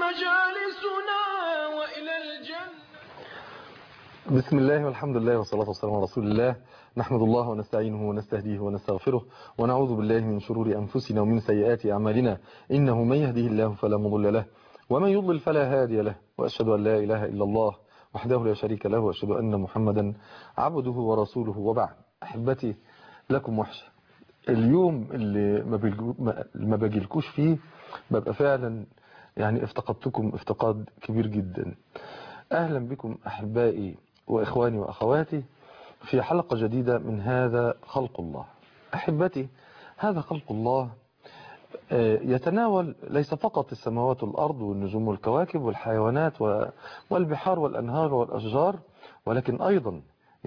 مجالسنا وإلى الجنة. بسم الله والحمد لله والصلاة والسلام على رسول الله. نحمد الله ونستعينه ونستهديه ونستغفره ونعوذ بالله من شرور أنفسنا ومن سيئات أعمالنا، إنه من يهده الله فلا مضل له ومن يضلل فلا هادي له، وأشهد أن لا إله إلا الله وحده لا شريك له، وأشهد أن محمدا عبده ورسوله. وبعد، أحبتي، لكم وحشة. اليوم اللي ما بجيلكوش فيه ببقى فعلا يعني افتقدتكم افتقاد كبير جدا. أهلا بكم أحبائي وإخواني وأخواتي في حلقة جديدة من هذا خلق الله. أحبتي، هذا خلق الله يتناول ليس فقط السماوات والأرض والنجوم والكواكب والحيوانات والبحار والأنهار والأشجار، ولكن أيضا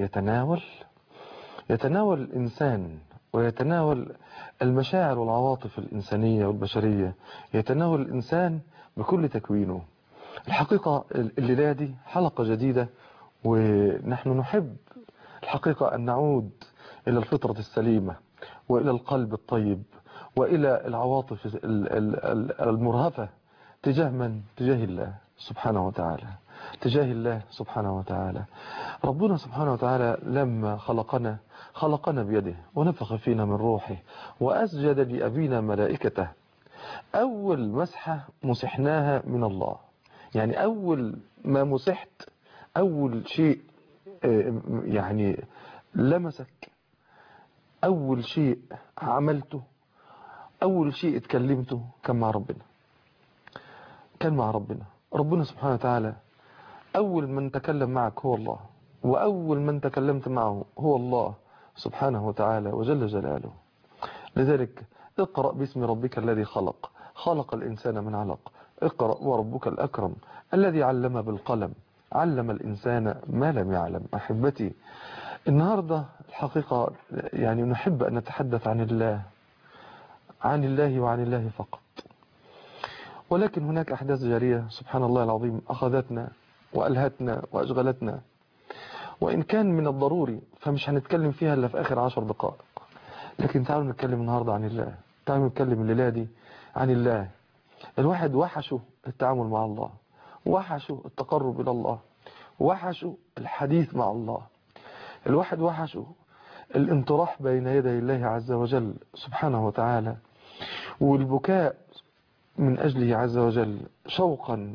يتناول الإنسان، ويتناول المشاعر والعواطف الإنسانية والبشرية، يتناول الإنسان بكل تكوينه. الحقيقة الليلة دي حلقة جديدة، ونحن نحب الحقيقة أن نعود إلى الفطرة السليمة وإلى القلب الطيب وإلى العواطف المرهفة تجاه من؟ تجاه الله سبحانه وتعالى. تجاه الله سبحانه وتعالى. ربنا سبحانه وتعالى لما خلقنا بيده ونفخ فينا من روحه وأسجد لأبينا ملائكته. أول مسحة مسحناها من الله، يعني أول ما مسحت، أول شيء يعني لمسك، أول شيء عملته، أول شيء اتكلمته كان مع ربنا. كان مع ربنا. ربنا سبحانه وتعالى أول من تكلم معك هو الله، وأول من تكلمت معه هو الله سبحانه وتعالى وجل جلاله. لذلك اقرأ باسم ربك الذي خلق، خلق الإنسان من علق، اقرأ وربك الأكرم الذي علم بالقلم، علم الإنسان ما لم يعلم. أحبتي، النهاردة الحقيقة يعني نحب أن نتحدث عن الله، عن الله وعن الله فقط. ولكن هناك أحداث جارية سبحان الله العظيم أخذتنا وألهتنا وأشغلتنا، وإن كان من الضروري فمش هنتكلم فيها إلا في آخر 10 دقائق. لكن تعالوا نتكلم النهاردة عن الله، تعالوا نتكلم الليلة دي عن الله. الواحد وحشه التعامل مع الله، وحشه التقرب إلى الله، وحشه الحديث مع الله، الواحد وحشه الانطراح بين يدي الله عز وجل سبحانه وتعالى، والبكاء من أجله عز وجل شوقا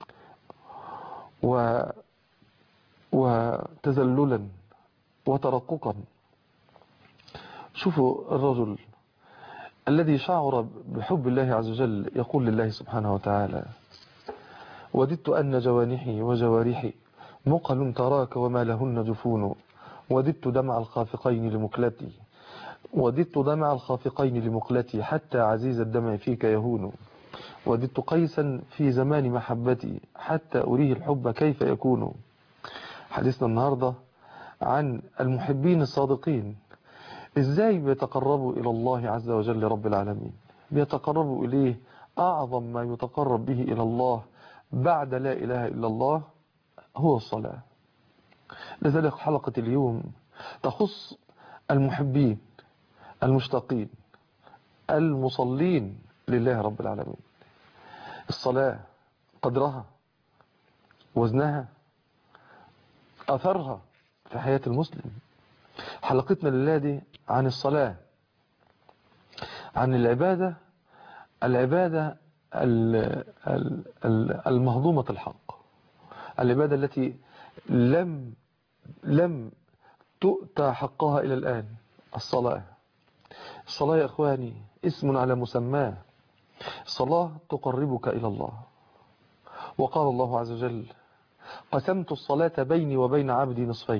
وتذللا وترققا. شوفوا الرجل الذي شعر بحب الله عز وجل يقول لله سبحانه وتعالى: وددت أن جوانحي وجوارحي مقل تراك وما لهن جفون، وددت دمع الخافقين لمقلتي، وددت دمع الخافقين لمقلتي حتى عزيز الدمع فيك يهون، وددت قيسا في زمان محبتي حتى أريه الحب كيف يكون. حديثنا النهاردة عن المحبين الصادقين، ازاي بيتقربوا إلى الله عز وجل رب العالمين، بيتقربوا إليه. أعظم ما يتقرب به إلى الله بعد لا إله إلا الله هو الصلاة. لذلك حلقة اليوم تخص المحبين المشتاقين المصلين لله رب العالمين. الصلاة، قدرها، وزنها، أثرها في حياة المسلم. حلقتنا الليلة دي عن الصلاة، عن العبادة المهضومة الحق، العبادة التي لم تؤتى حقها إلى الآن. الصلاة يا إخواني اسم على مسماه. الصلاة تقربك إلى الله. وقال الله عز وجل: قسمت الصلاة بيني وبين عبدي نصفين.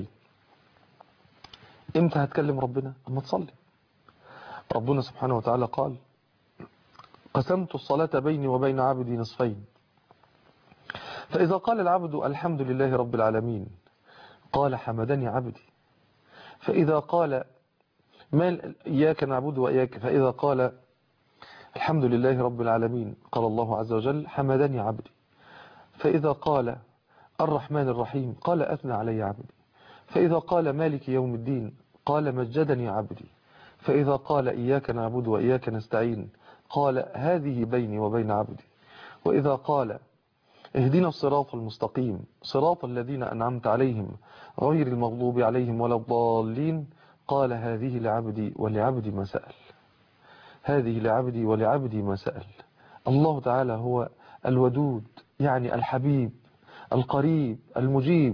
امتى هتكلم ربنا؟ اما تصلي. ربنا سبحانه وتعالى قال: قسمت الصلاة بيني وبين عبدي نصفين، فإذا قال العبد الحمد لله رب العالمين قال حمدني عبدي، فإذا قال ما إياك نعبد وإياك، فإذا قال الحمد لله رب العالمين قال الله عز وجل حمدني عبدي، فإذا قال الرحمن الرحيم قال أثنى علي عبدي، فإذا قال مالك يوم الدين قال مجدني عبدي، فإذا قال إياك نعبد وإياك نستعين قال هذه بيني وبين عبدي، وإذا قال اهدنا الصراط المستقيم صراط الذين أنعمت عليهم غير المغضوب عليهم ولا الضالين. قال هذه لعبدي ولعبدي ما سأل. هذه لعبدي ولعبدي ما سأل. الله تعالى هو الودود، يعني الحبيب القريب المجيب.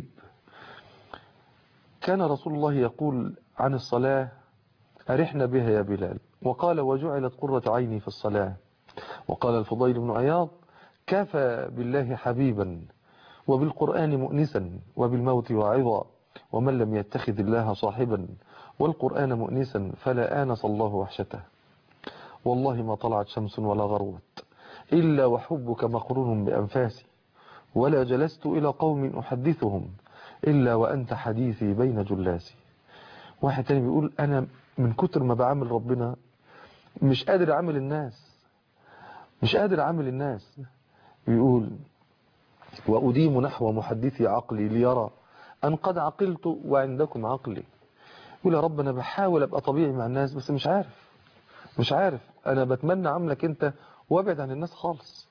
كان رسول الله يقول عن الصلاة: أرحنا بها يا بلال. وقال: وجعلت قرة عيني في الصلاة. وقال الفضيل بن عياض: كفى بالله حبيبا وبالقرآن مؤنسا وبالموت واعظا، ومن لم يتخذ الله صاحبا والقرآن مؤنسا فلا آنس الله وحشته. والله ما طلعت شمس ولا غربت إلا وحبك مقرون بأنفاسي، ولا جلست إلى قوم أحدثهم إلا وأنت حديثي بين جلاسي. واحد تاني بيقول: أنا من كتر ما بعمل ربنا مش قادر أعمل الناس، مش قادر أعمل الناس. بيقول: وأديم نحو محدثي عقلي ليرى أن قد عقلت وعندكم عقلي. يقول: يا رب أنا بحاول أبقى طبيعي مع الناس بس مش عارف أنا بتمنى عملك أنت وابعد عن الناس خالص.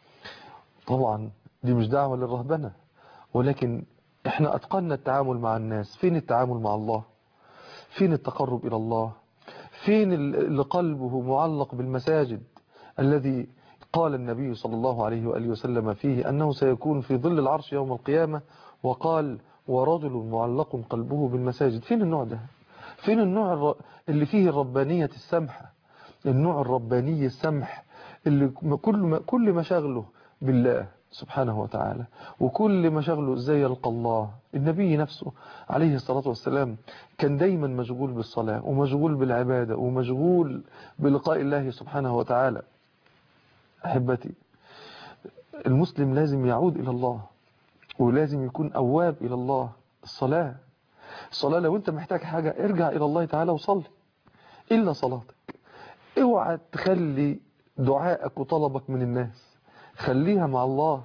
طبعا دي مش دعوة للرهبنة، ولكن احنا أتقنا التعامل مع الناس. فين التعامل مع الله؟ فين التقرب إلى الله؟ فين اللي قلبه معلق بالمساجد، الذي قال النبي صلى الله عليه وآله وسلم فيه أنه سيكون في ظل العرش يوم القيامة، وقال: ورجل معلق قلبه بالمساجد. فين النوع ده؟ فين النوع اللي فيه الربانية السمحة، النوع الرباني السمح اللي كل مشاغله بالله سبحانه وتعالى، وكل مشاغله ازاي يلقى الله. النبي نفسه عليه الصلاة والسلام كان دايما مشغول بالصلاة ومشغول بالعبادة ومشغول بلقاء الله سبحانه وتعالى. أحبتي، المسلم لازم يعود إلى الله ولازم يكون أواب إلى الله. الصلاة لو أنت محتاج حاجة ارجع إلى الله تعالى وصلي، إلا صلاتك. اوعى تخلي دعائك وطلبك من الناس، خليها مع الله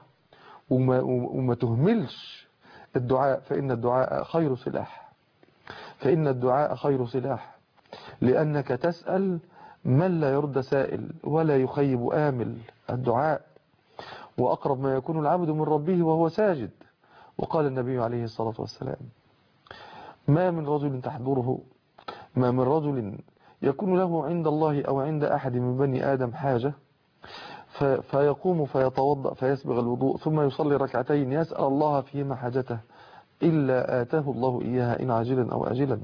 وما تهملش الدعاء. فإن الدعاء خير سلاح، فإن الدعاء خير سلاح، لأنك تسأل من لا يرد سائل ولا يخيب آمل. الدعاء وأقرب ما يكون العبد من ربه وهو ساجد. وقال النبي عليه الصلاة والسلام: ما من رجل يكون له عند الله أو عند أحد من بني آدم حاجة فيقوم فيتوضأ فيسبغ الوضوء ثم يصلي ركعتين يسأل الله فيهما حاجته إلا آتاه الله إياها إن عاجلا أو آجلا.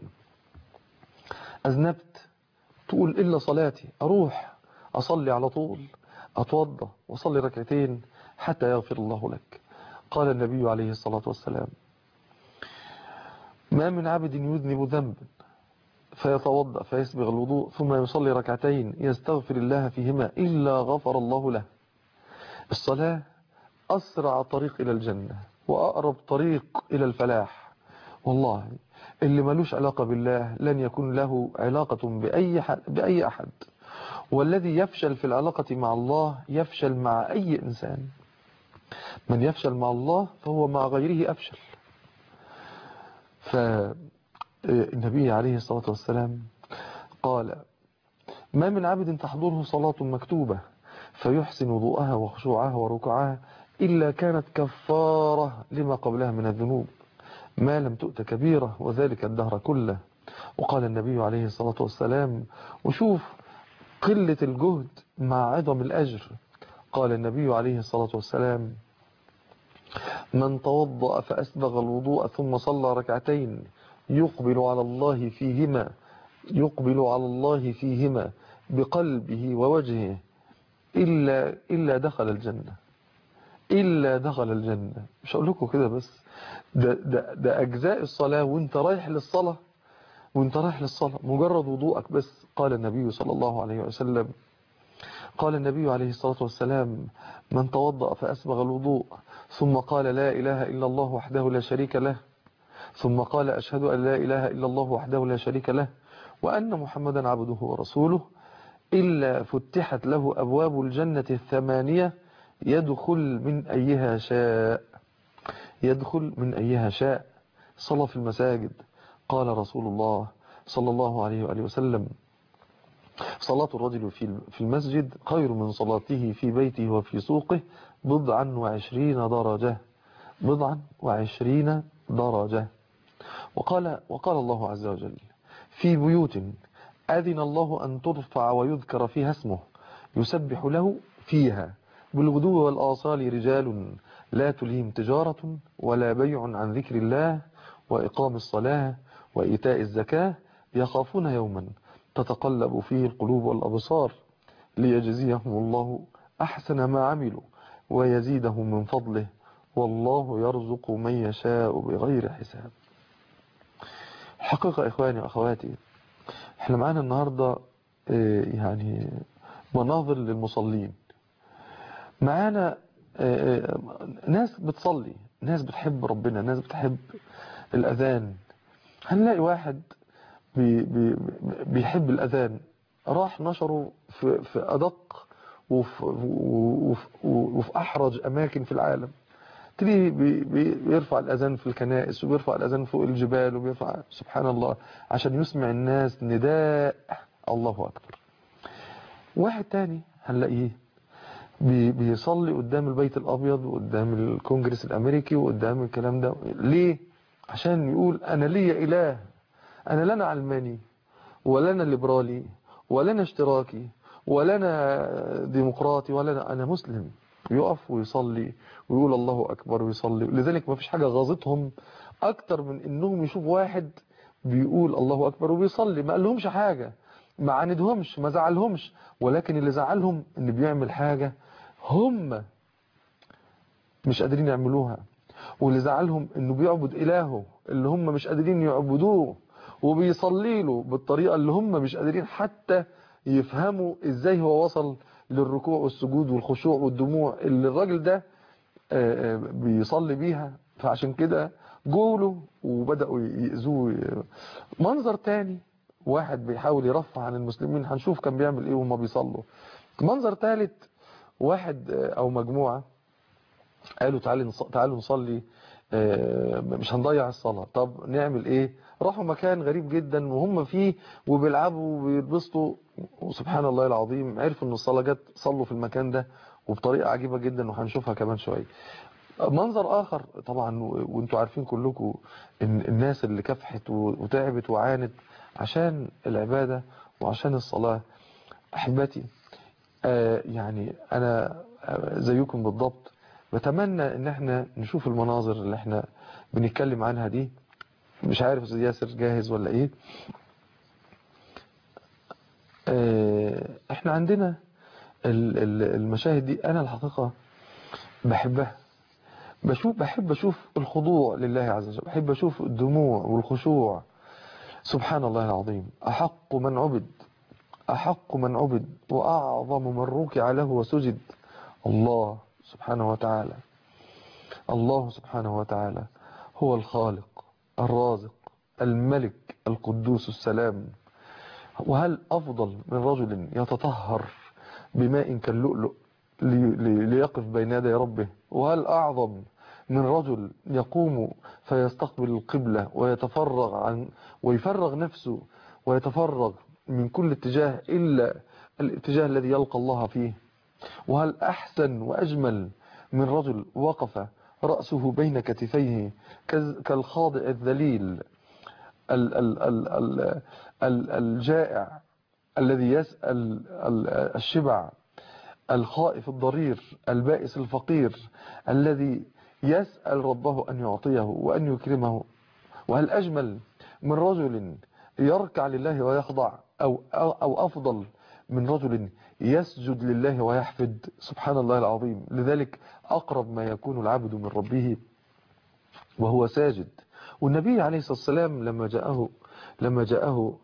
أذنبت، تقول إلا صلاتي، أروح أصلي على طول، أتوضأ وأصلي ركعتين حتى يغفر الله لك. قال النبي عليه الصلاة والسلام: ما من عبد يذنب ذنبا فيتوضأ فيسبغ الوضوء ثم يصلي ركعتين يستغفر الله فيهما إلا غفر الله له. الصلاة أسرع طريق إلى الجنة وأقرب طريق إلى الفلاح. والله اللي ملوش علاقة بالله لن يكون له علاقة بأي أحد. والذي يفشل في العلاقة مع الله يفشل مع أي إنسان. من يفشل مع الله فهو مع غيره أفشل. فالنبي عليه الصلاة والسلام قال: ما من عبد تحضره صلاة مكتوبة فيحسن وضوءها وخشوعها وركوعها إلا كانت كفارة لما قبلها من الذنوب ما لم تؤت كبيرة وذلك الدهر كله. وقال النبي عليه الصلاة والسلام، وشوف قلة الجهد مع عظم الأجر، قال النبي عليه الصلاة والسلام: من توضأ فأسبغ الوضوء ثم صلى ركعتين يقبل على الله فيهما بقلبه ووجهه إلا دخل الجنة. مش هقول لكم كده بس، ده أجزاء الصلاة وانت رايح للصلاة مجرد وضوءك بس. قال النبي صلى الله عليه وسلم، قال النبي عليه الصلاة والسلام: من توضأ فأسبغ الوضوء ثم قال لا إله إلا الله وحده لا شريك له ثم قال أشهد أن لا إله إلا الله وحده لا شريك له وأن محمدا عبده ورسوله إلا فتحت له أبواب الجنة 8 يدخل من أيها شاء. صلى في المساجد. قال رسول الله صلى الله عليه وآله وسلم: صلاة الرجل في المسجد خير من صلاته في بيته وفي سوقه بضعا 20 درجة، بضعا 20 درجة. وقال الله عز وجل: في بيوت أذن الله أن ترفع ويذكر فيها اسمه يسبح له فيها بالغدو والآصال رجال لا تلهيهم تجارة ولا بيع عن ذكر الله وإقام الصلاة وإيتاء الزكاة يخافون يوما تتقلب فيه القلوب والأبصار ليجزيهم الله أحسن ما عملوا ويزيدهم من فضله والله يرزق من يشاء بغير حساب. حقيقة إخواني وأخواتي، احنا معانا النهاردة يعني مناظر للمصلين. معانا ناس بتصلي، ناس بتحب ربنا، ناس بتحب الأذان. هنلاقي واحد بيحب الأذان، راح نشره في أدق وفي أحرج أماكن في العالم. تلاقيه بيرفع الأذان في الكنائس، وبيرفع الأذان فوق الجبال، وبيرفع سبحان الله عشان يسمع الناس نداء الله أكبر. واحد تاني هنلاقيه بيصلي قدام البيت الأبيض وقدام الكونجرس الأمريكي وقدام الكلام ده. ليه؟ عشان يقول أنا ليا إله، أنا لا أنا علماني ولا أنا ليبرالي ولا أنا اشتراكي ولا أنا ديمقراطي ولا أنا مسلم. يقف ويصلي ويقول الله أكبر ويصلي. لذلك ما فيش حاجة غاظتهم أكتر من إنهم يشوفوا واحد بيقول الله أكبر وبيصلي. ما قالهمش حاجة، ما عاندهمش، ما زعلهمش، ولكن اللي زعلهم إن بيعمل حاجة هم مش قادرين يعملوها، واللي زعلهم إنه بيعبد إلهه اللي هم مش قادرين يعبدوه، وبيصلي له بالطريقة اللي هم مش قادرين حتى يفهموا إزاي هو وصل للركوع والسجود والخشوع والدموع اللي الراجل ده بيصلي بيها. فعشان كده جوله وبدأوا يأذوه. منظر تاني، واحد بيحاول يرفع عن المسلمين، هنشوف كان بيعمل ايه وهم بيصلوا. منظر ثالث، واحد او مجموعة قالوا تعالوا نصلي، مش هنضيع الصلاة. طب نعمل ايه؟ راحوا مكان غريب جدا وهم فيه وبيلعبوا وبيتبسطوا، وسبحان الله العظيم عرفوا ان الصلاة جت، صلوا في المكان ده وبطريقة عجيبة جدا وهنشوفها كمان شوية. منظر آخر طبعا، وانتوا عارفين كلكم ان الناس اللي كافحت وتعبت وعانت عشان العبادة وعشان الصلاة. أحبتي، يعني أنا زيكم بالضبط بتمنى ان احنا نشوف المناظر اللي احنا بنتكلم عنها دي. مش عارف إذا ياسر جاهز ولا ايه. احنا عندنا المشاهد دي انا الحقيقة بحبها. بحب اشوف الخضوع لله عز وجل، بحب اشوف الدموع والخشوع. سبحان الله العظيم، احق من عبد واعظم من ركع له وسجد الله سبحانه وتعالى. الله سبحانه وتعالى هو الخالق الرازق الملك القدوس السلام. وهل أفضل من رجل يتطهر بماء كاللؤلؤ ليقف بين يدي ربه؟ وهل أعظم من رجل يقوم فيستقبل القبلة ويفرغ نفسه ويتفرغ من كل اتجاه إلا الاتجاه الذي يلقى الله فيه؟ وهل أحسن وأجمل من رجل وقف رأسه بين كتفيه كالخاضع الذليل الجائع الذي يسأل الشبع، الخائف الضرير، البائس الفقير، الذي يسأل ربه أن يعطيه وأن يكرمه؟ وهل أجمل من رجل يركع لله ويخضع أو أفضل من رجل يسجد لله ويحفد؟ سبحان الله العظيم. لذلك أقرب ما يكون العبد من ربه وهو ساجد. والنبي عليه الصلاة والسلام لما جاءه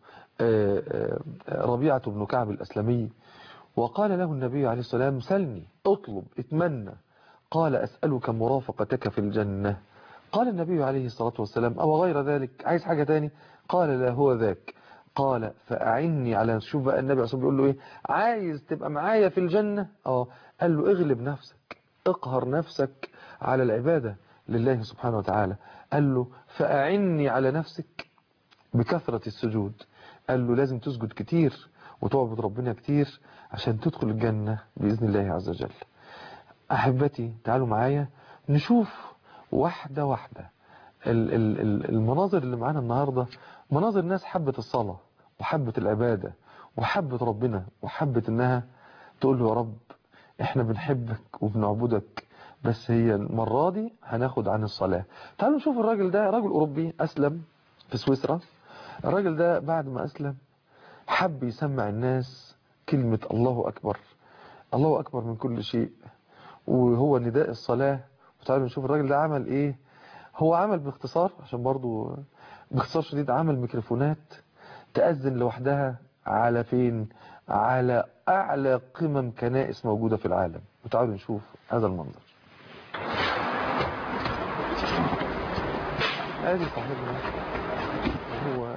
ربيعة بن كعب الأسلمي وقال له النبي عليه الصلاة والسلام: سلني، اطلب، اتمنى. قال: أسألك مرافقتك في الجنة. قال النبي عليه الصلاة والسلام: أو غير ذلك، عايز حاجة تاني؟ قال: لا، هو ذاك. قال: فأعني على، شوف بقى النبي عليه الصلاة والسلام بيقول له ايه، عايز تبقى معايا في الجنة؟ قال له: اغلب نفسك، اقهر نفسك على العبادة لله سبحانه وتعالى. قال له: فأعني على نفسك بكثرة السجود. قال له: لازم تسجد كتير وتعبد ربنا كتير عشان تدخل الجنة بإذن الله عز وجل. أحبتي تعالوا معايا نشوف واحدة واحدة المناظر اللي معانا النهاردة، مناظر ناس حبت الصلاة وحبت العبادة وحبت ربنا وحبت انها تقول له يا رب احنا بنحبك وبنعبدك، بس هي المرة دي هناخد عن الصلاة. تعالوا نشوف الراجل ده، راجل أوروبي أسلم في سويسرا. الراجل ده بعد ما أسلم حب يسمع الناس كلمة الله أكبر، الله أكبر من كل شيء، وهو نداء الصلاة. وتعالوا نشوف الراجل ده عمل ايه. هو عمل باختصار، عشان برضو باختصار شديد، عمل ميكروفونات تأذن لوحدها على فين؟ على أعلى قمم كنائس موجودة في العالم. وتعالوا نشوف هذا المنظر. ادي صاحبنا هو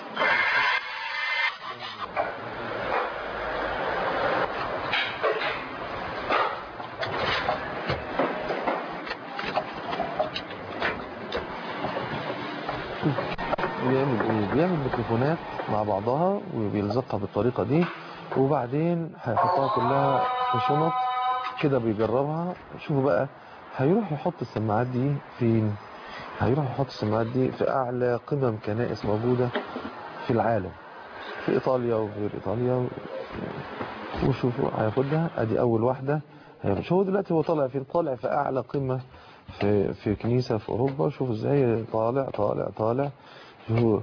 بيعمل ايه؟ بيعمل ميكروفونات مع بعضها وبيلزقها بالطريقة دي، وبعدين هيحطها كلها في شنط كده بيجربها. شوفوا بقى، هيروح يحط السماعات دي فين؟ هيروح يحط السماعات دي في اعلى قمم كنائس موجودة في العالم، في ايطاليا وغير ايطاليا. وشوفوا هياخدها، ادي اول واحدة. هو دلوقتي هو طالع فين؟ طالع في اعلى قمة في كنيسة في اوروبا. شوفوا ازاي طالع طالع طالع. هو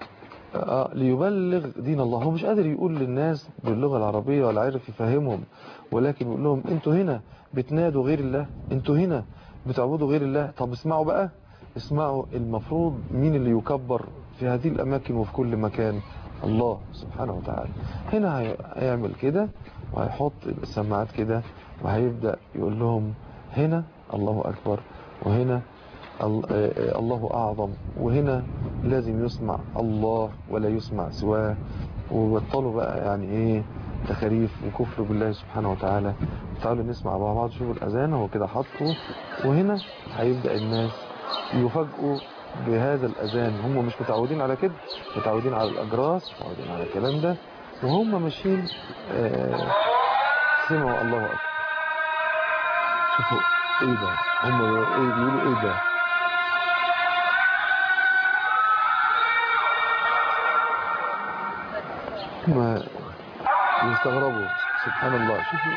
ليبلغ دين الله. هو مش قادر يقول للناس باللغة العربية ولا عارف يفهمهم، ولكن يقول لهم انتوا هنا بتنادوا غير الله، انتوا هنا بتعبدوا غير الله. طب اسمعوا بقى، اسمعوا المفروض مين اللي يكبر في هذه الأماكن وفي كل مكان؟ الله سبحانه وتعالى. هنا هيعمل كده وهيحط السماعات كده وهيبدأ يقول لهم هنا الله أكبر، وهنا الله أعظم، وهنا لازم يسمع الله ولا يسمع سواه. وبطلوا بقى يعني ايه تخاريف وكفر بالله سبحانه وتعالى. تعالوا نسمع مع بعض. شوفوا الأذان هو كده حطه، وهنا هيبدأ الناس يفاجئوا بهذا الأذان. هم مش متعودين على كده، متعودين على الأجراس، متعودين على الكلام ده، وهم ماشيين سمعوا الله أكبر. شوفوا ايه ده، هم بيقولوا ايه ده. ما يستغربوا سبحان الله. شوفوا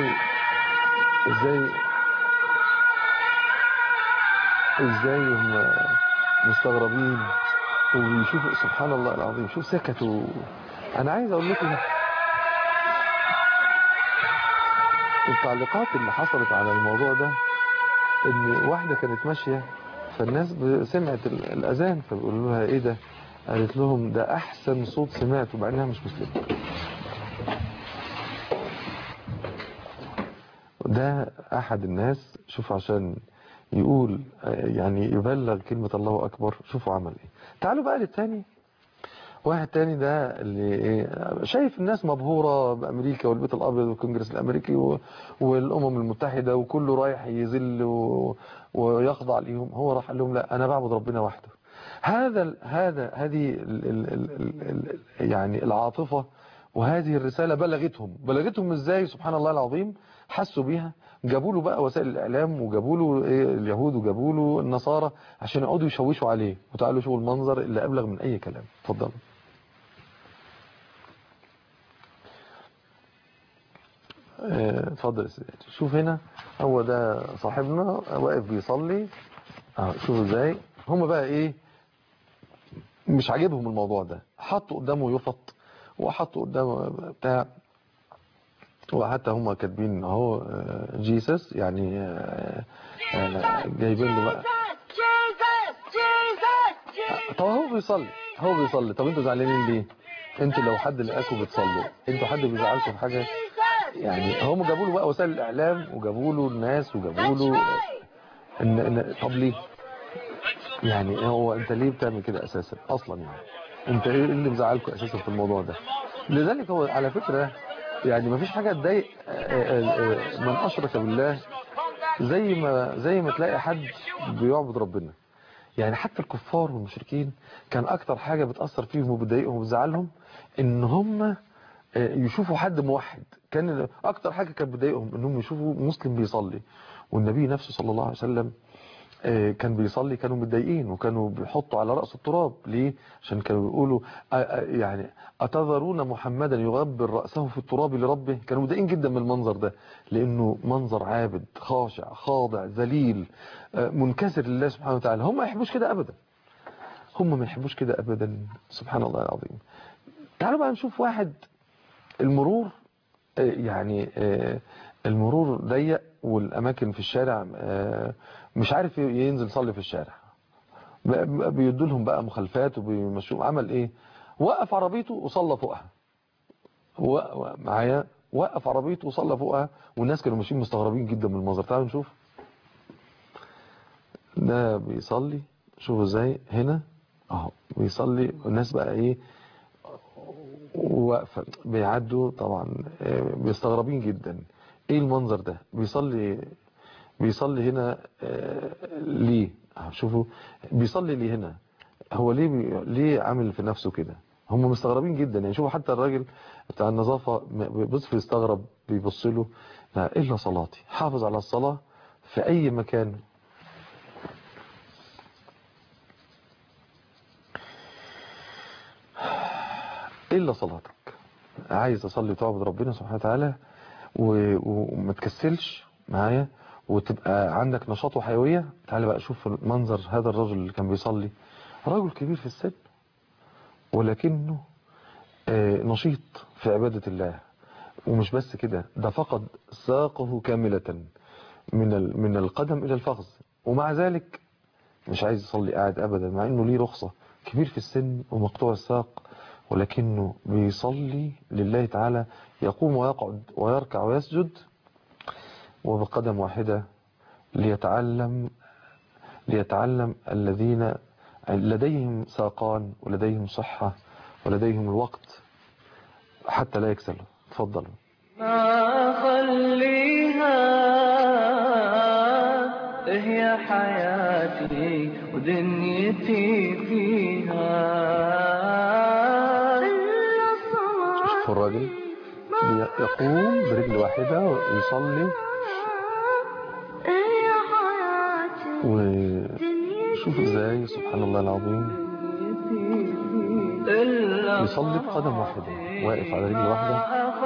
ازاي هم مستغربين ويشوفوا سبحان الله العظيم. شوف سكتوا. انا عايز اقول لكم التعليقات اللي حصلت على الموضوع ده، ان واحدة كانت ماشية فالناس سمعت الاذان فبيقولوا لها ايه ده؟ قالت لهم ده احسن صوت سمعته، مع انها مش مسلمة. ده احد الناس، شوف عشان يقول يعني يبلغ كلمة الله اكبر. شوفوا عمل ايه. تعالوا بقى للتاني. واحد تاني ده اللي شايف الناس مبهورة بأمريكا والبيت الأبيض والكونجرس الأمريكي والأمم المتحدة وكله رايح يذل ويخضع ليهم. هو راح قال لهم لا، أنا بعبد ربنا وحده. هذه يعني العاطفة وهذه الرسالة بلغتهم ازاي؟ سبحان الله العظيم. حسوا بيها، جابوا له بقى وسائل الإعلام وجابوا له اليهود وجابوا له النصارى عشان يقعدوا يشوشوا عليه. وتعالوا شوفوا المنظر اللي أبلغ من أي كلام. اتفضلوا. اتفضل يا سيدي. شوف هنا، هو ده صاحبنا واقف بيصلي. شوفوا ازاي هم بقى ايه، مش عاجبهم الموضوع ده. حطوا قدامه يفط وحطوا قدامه بتاع، وحتى هم كاتبين اهو جيسس، يعني جايبين له بقى. طب هو بيصلي. طب انتوا زعلانين ليه؟ انتوا لو حد لقاكم بتصلوا، انتوا حد بيزعلكم في حاجه؟ يعني هم جابوا له بقى وسائل الاعلام وجابوا له الناس وجابوا له طب ليه؟ يعني هو انت ليه بتعمل كده اساسا اصلا؟ يعني انت ايه اللي مزعلكم اساسا في الموضوع ده؟ لذلك هو على فكرة يعني ما فيش حاجة تضايق من اشرك بالله زي ما تلاقي حد بيعبد ربنا. يعني حتى الكفار والمشركين كان اكتر حاجة بتأثر فيهم وبتضايقهم وبتزعلهم ان هم يشوفوا حد موحد. كان اكتر حاجة كانت بتضايقهم انهم يشوفوا مسلم بيصلي، والنبي نفسه صلى الله عليه وسلم كان بيصلي، كانوا متضايقين وكانوا بيحطوا على رأسه التراب. ليه؟ عشان كانوا بيقولوا يعني أتذرون محمدا يغبر رأسه في التراب لربه. كانوا متضايقين جدا من المنظر ده، لأنه منظر عابد خاشع خاضع ذليل منكسر لله سبحانه وتعالى. هم ما يحبوش كده أبدا، هم ما يحبوش كده أبدا. سبحان الله العظيم. تعالوا بقى نشوف واحد المرور يعني المرور ضيق والأماكن في الشارع مش عارف ينزل يصلي في الشارع، بيدوا لهم بقى مخالفات وبيمشوه. عمل ايه؟ وقف عربيته وصلى فوقها. معايا؟ وقف عربيته وصلى فوقها، والناس كانوا ماشيين مستغربين جدا من المنظر. تعالوا نشوف ده بيصلي. شوفوا ازاي هنا اهو بيصلي، والناس بقى ايه واقفه بيعدوا طبعا بيستغربين جدا. ايه المنظر ده؟ بيصلي هنا ليه؟ شوفوا بيصلي ليه هنا. هو ليه عامل في نفسه كده؟ هم مستغربين جدا. يعني شوفوا حتى الراجل بتاع النظافة بيبص يستغرب، بيبص له. لا إلا صلاتي، حافظ على الصلاة في أي مكان. إلا صلاتك. عايز أصلي وتعبد ربنا سبحانه وتعالى وما تكسلش معايا وتبقى عندك نشاط وحيوية. تعالى بقى شوف منظر هذا الرجل اللي كان بيصلي. رجل كبير في السن ولكنه نشيط في عبادة الله. ومش بس كده، ده فقد ساقه كاملة من القدم إلى الفخذ، ومع ذلك مش عايز يصلي قاعد أبدا، مع إنه ليه رخصة. كبير في السن ومقطوع الساق، ولكنه بيصلي لله تعالى، يقوم ويقعد ويركع ويسجد وبقدم واحدة ليتعلم الذين لديهم ساقان ولديهم صحة ولديهم الوقت حتى لا يكسلوا. تفضلوا. ما خليها هي حياتي ودنيتي فيها. شوفوا الراجل يقوم برجل واحدة ويصلي، وشوفوا ازاي سبحان الله العظيم يصلي بقدم واحدة، واقف على رجل واحدة.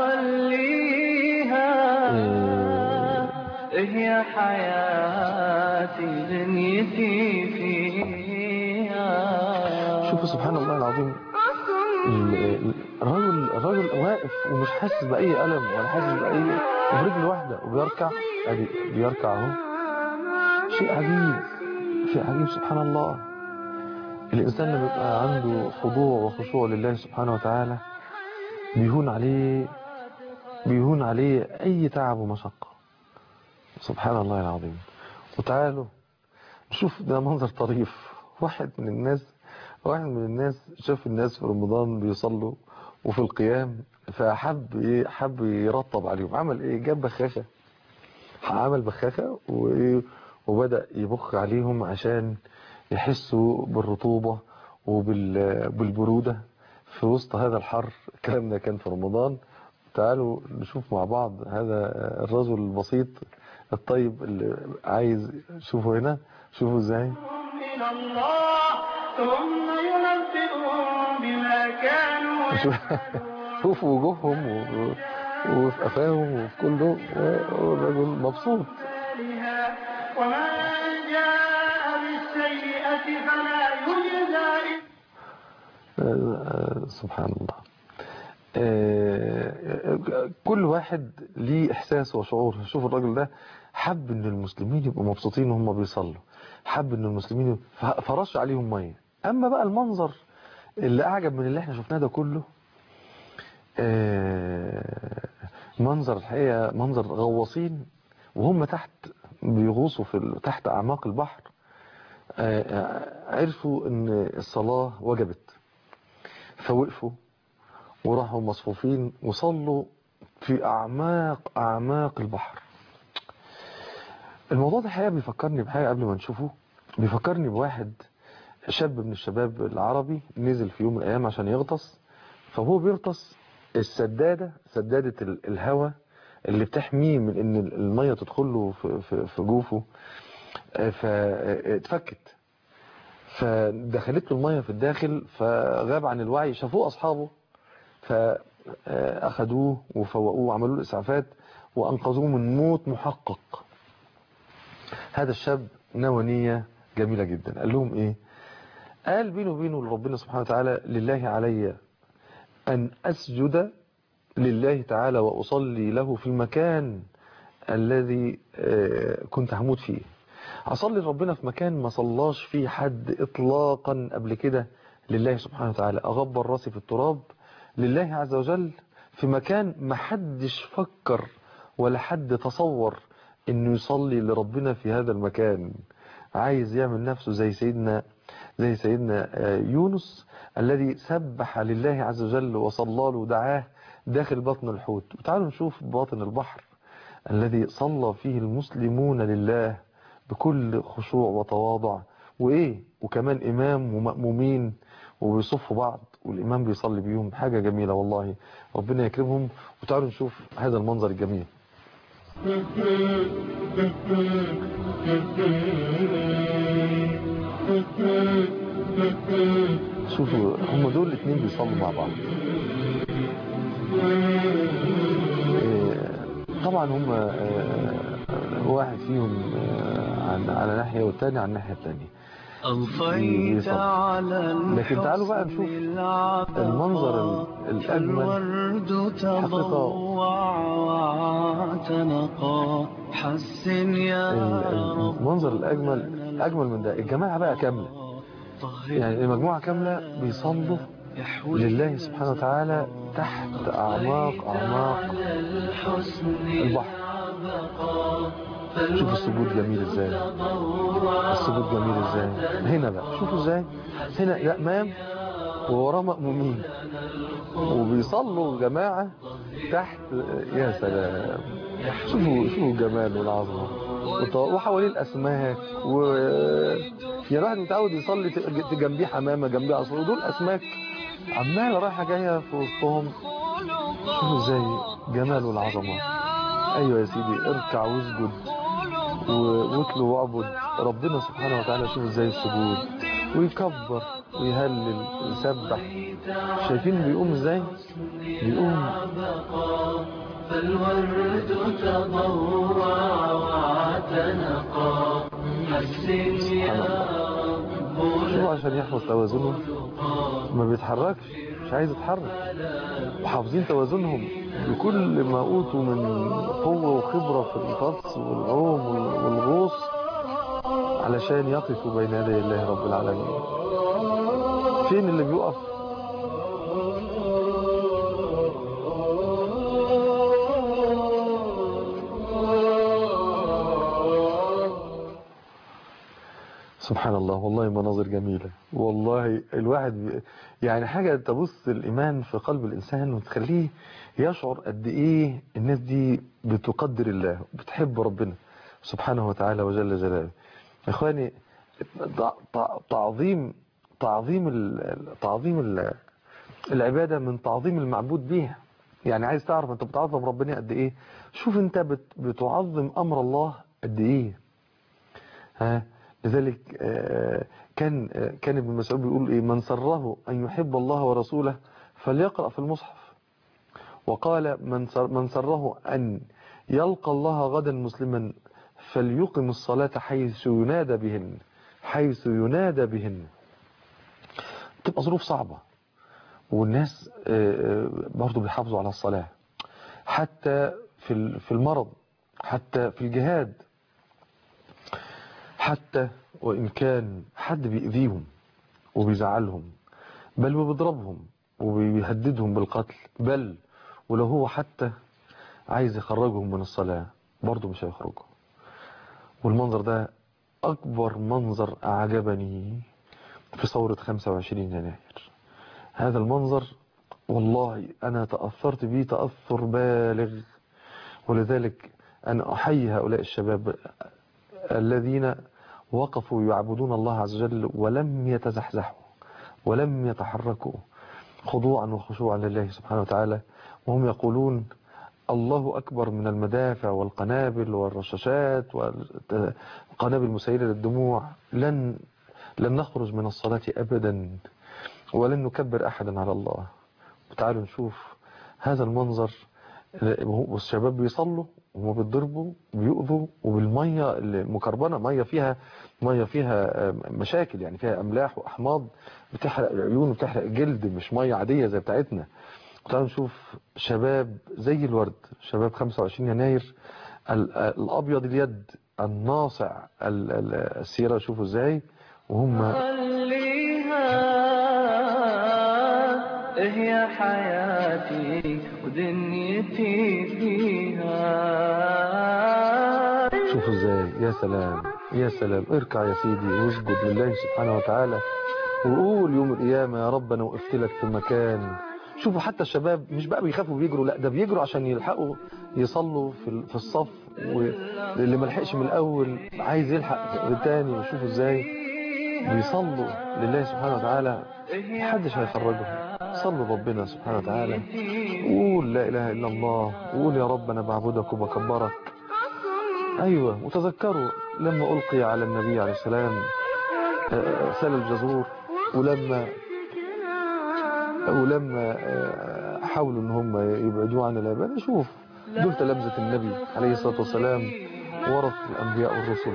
هي حياتي دنيتي فيها. شوفوا سبحان الله العظيم الراجل واقف ومش حاسس بأي ألم ولا حاسس بأي، وبرجل واحدة وبيركع. ادي بيركع اهو. شيء عجيب سبحان الله. الإنسان لما يبقى عنده خضوع وخشوع لله سبحانه وتعالى بيهون عليه أي تعب ومشقة. سبحان الله العظيم. وتعالوا نشوف ده منظر طريف. واحد من الناس شاف الناس في رمضان بيصلوا وفي القيام، حب يرطب عليهم. عمل ايه؟ جاب بخاخة، عمل بخاخة وبدأ يبخ عليهم عشان يحسوا بالرطوبة وبالبرودة في وسط هذا الحر. الكلام ده كان في رمضان. تعالوا نشوف مع بعض هذا الرجل البسيط الطيب اللي عايز. شوفوا هنا، شوفوا ازاي من الله ثم ينبئهم بما كانوا شوفوا وجوههم وفي قفاهم وفي كله، والرجل مبسوط. ومن جاء بالسيئة فلا يجزى. سبحان الله. كل واحد ليه إحساس وشعور. شوف الراجل ده حب ان المسلمين يبقوا مبسوطين وهم بيصلوا، حب ان المسلمين فرش عليهم ميه. اما بقى المنظر اللي اعجب من اللي احنا شفناه ده كله، منظر الحقيقة منظر غواصين وهم تحت بيغوصوا تحت اعماق البحر. عرفوا ان الصلاة وجبت، فوقفوا وراحوا مصفوفين وصلوا في اعماق البحر. الموضوع ده الحقيقة بيفكرني بحاجة قبل ما نشوفه. بيفكرني بواحد شاب من الشباب العربي نزل في يوم من الأيام عشان يغطس. فهو بيغطس سدادة الهواء اللي بتحميه من ان المية تدخل له في جوفه، فاتفكت، فدخلت له المية في الداخل، فغاب عن الوعي. شافوه أصحابه فأخدوه وفوقوه وعملوا له إسعافات وأنقذوه من موت محقق. هذا الشاب نوى نية جميلة جدا. قال لهم إيه؟ قال بينه وبينه لربنا سبحانه وتعالى: لله علي أن أسجد لله تعالى وأصلي له في المكان الذي كنت هموت فيه. أصلي ربنا في مكان ما صلاش فيه حد إطلاقا قبل كده لله سبحانه وتعالى. أغبر راسي في التراب لله عز وجل في مكان ما حدش فكر ولا حد تصور إنه يصلي لربنا في هذا المكان. عايز يعمل نفسه زي سيدنا يونس الذي سبح لله عز وجل وصلى له ودعاه داخل بطن الحوت. وتعالوا نشوف باطن البحر الذي صلى فيه المسلمون لله بكل خشوع وتواضع، وكمان إمام ومأمومين وبيصفوا بعض والإمام بيصلي بيهم. حاجة جميلة والله، ربنا يكرمهم. وتعالوا نشوف هذا المنظر الجميل. شوفوا هم دول الاثنين بيصلوا مع بعض. طبعا هم واحد فيهم على ناحية والتاني على الناحية التانية. لكن تعالوا بقى نشوف المنظر الأجمل حقيقة. المنظر الأجمل أجمل من ده. الجماعة بقى كاملة، يعني المجموعة كاملة بيصلوا لله سبحانه وتعالى تحت أعماق البحر. شوفوا السجود جميل ازاي، السجود جميل ازاي. هنا بقى شوفوا ازاي، هنا الإمام ووراه مأمومين وبيصلوا جماعة تحت. يا سلام، شوفوا الجمال والعظمة. وحواليه الأسماك يعني الواحد متعود يصلي جنبيه حمامة جنبيه عصفور، ودول أسماك عمالة رايحة جاية في وسطهم. شوفوا ازاي جمال والعظمة. ايوه يا سيدي، اركع واسجد واتلو واعبد ربنا سبحانه وتعالى. شوفوا ازاي السجود، ويكبر ويهلل ويسبح. شايفين بيقوم ازاي؟ بيقوم. فالورد تضوع واعتنقا حسن يا شو عشان يحفظ توازنه ما بيتحركش، مش عايز يتحرك، وحافظين توازنهم بكل ما اوتوا من قوة وخبرة في الغطس والعوم والغوص علشان يقفوا بين يدي الله رب العالمين. فين اللي بيقف؟ سبحان الله، والله مناظر جميلة. والله الواحد يعني حاجة تبص الإيمان في قلب الإنسان وتخليه يشعر قد إيه الناس دي بتقدر الله بتحب ربنا سبحانه وتعالى وجل جلاله. إخواني، تعظيم العبادة من تعظيم المعبود بيها. يعني عايز تعرف أنت بتعظم ربنا قد إيه؟ شوف أنت بتعظم أمر الله قد إيه. لذلك كان ابن مسعود بيقول إيه: من سره أن يحب الله ورسوله فليقرأ في المصحف. وقال من سره أن يلقى الله غدا مسلما فليقم الصلاة حيث ينادى بهن. تبقى ظروف صعبة والناس برضو بيحافظوا على الصلاة، حتى في المرض، حتى في الجهاد، حتى وإن كان حد بيأذيهم وبيزعلهم، بل وبيضربهم وبيهددهم بالقتل، بل ولو هو حتى عايز يخرجهم من الصلاة برضو مش هيخرجوا. والمنظر ده أكبر منظر أعجبني في ثورة 25 يناير. هذا المنظر والله أنا تأثرت به تأثر بالغ. ولذلك أنا أحيي هؤلاء الشباب الذين وقفوا يعبدون الله عز وجل ولم يتزحزحوا ولم يتحركوا خضوعا وخشوعا لله سبحانه وتعالى، وهم يقولون الله أكبر من المدافع والقنابل والرشاشات والقنابل المسيلة للدموع. لن نخرج من الصلاة أبدا، ولن نكبر أحدا على الله. وتعالوا نشوف هذا المنظر، والشباب بيصلوا وهم بيضربوا بيؤذوا، وبالمية المكربنة، مية فيها مشاكل، يعني فيها أملاح وأحماض بتحرق العيون وبتحرق الجلد، مش مية عادية زي بتاعتنا. تعالوا نشوف شباب زي الورد، شباب 25 يناير، الأبيض اليد الناصع السيرة، شوفوا ازاي وهم هي حياتي ودنيتي فيها. شوفوا ازاي، يا سلام يا سلام. اركع يا سيدي واسجد لله سبحانه وتعالى، وقول يوم القيامة يا رب انا وقفت لك في مكان. شوفوا حتى الشباب مش بقى بيخافوا بيجروا، لا ده بيجروا عشان يلحقوا يصلوا في الصف، واللي ما لحقش من الاول عايز يلحق بالتاني. وشوفوا ازاي بيصلوا لله سبحانه وتعالى، محدش هيخرجهم. صلوا ربنا سبحانه وتعالى، قول لا اله الا الله، وقول يا رب انا بعبدك وبكبرك. ايوه، وتذكروا لما القي على النبي عليه السلام سال الجزور، ولما حاولوا ان هم يبعدوه عن العباده. شوف دول تلامذة النبي عليه الصلاة والسلام، ورث الانبياء والرسل.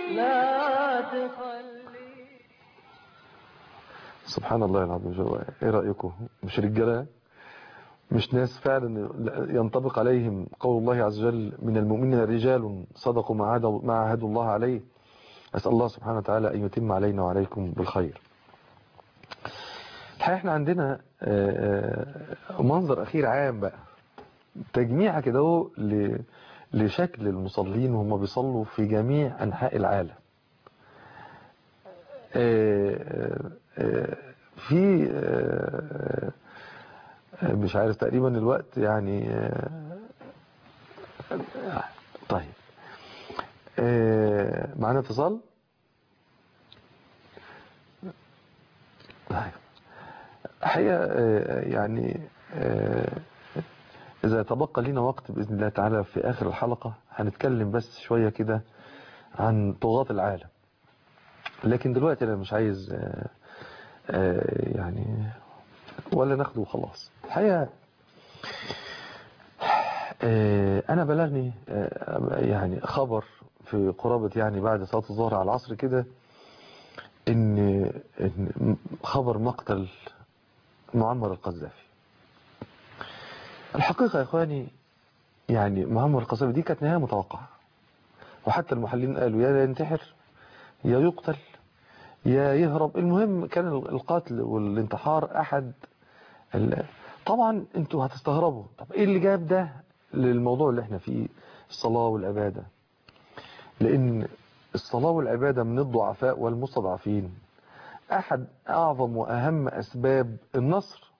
سبحان الله العظيم. ايه رأيكم؟ مش رجاله؟ مش ناس فعلا ينطبق عليهم قول الله عز وجل من المؤمنين رجال صدقوا ما عاهدوا الله عليه. أسأل الله سبحانه وتعالى أن يتم علينا وعليكم بالخير. الحقيقة احنا عندنا منظر أخير عام بقى، تجميع كده لشكل المصلين وهم بيصلوا في جميع أنحاء العالم. في مش عارف تقريبا الوقت يعني. طيب معنا اتصال. طيب الحقيقة يعني إذا تبقى لنا وقت بإذن الله تعالى في آخر الحلقة هنتكلم بس شوية كده عن طغاة العالم، لكن دلوقتي أنا مش عايز يعني ولا ناخده وخلاص. الحقيقة أنا بلغني يعني خبر في قرابة يعني بعد صلاة الظهر على العصر كده، إن خبر مقتل معمر القذافي. الحقيقة يا إخواني يعني معمر القذافي دي كانت نهاية متوقعة، وحتى المحللين قالوا يا ينتحر يا يقتل يا يهرب. المهم كان القتل والانتحار أحد طبعا انتوا هتستغربوا، طب ايه اللي جاب ده للموضوع اللي احنا فيه، الصلاة والعبادة؟ لان الصلاة والعبادة من الضعفاء والمستضعفين احد اعظم واهم اسباب النصر.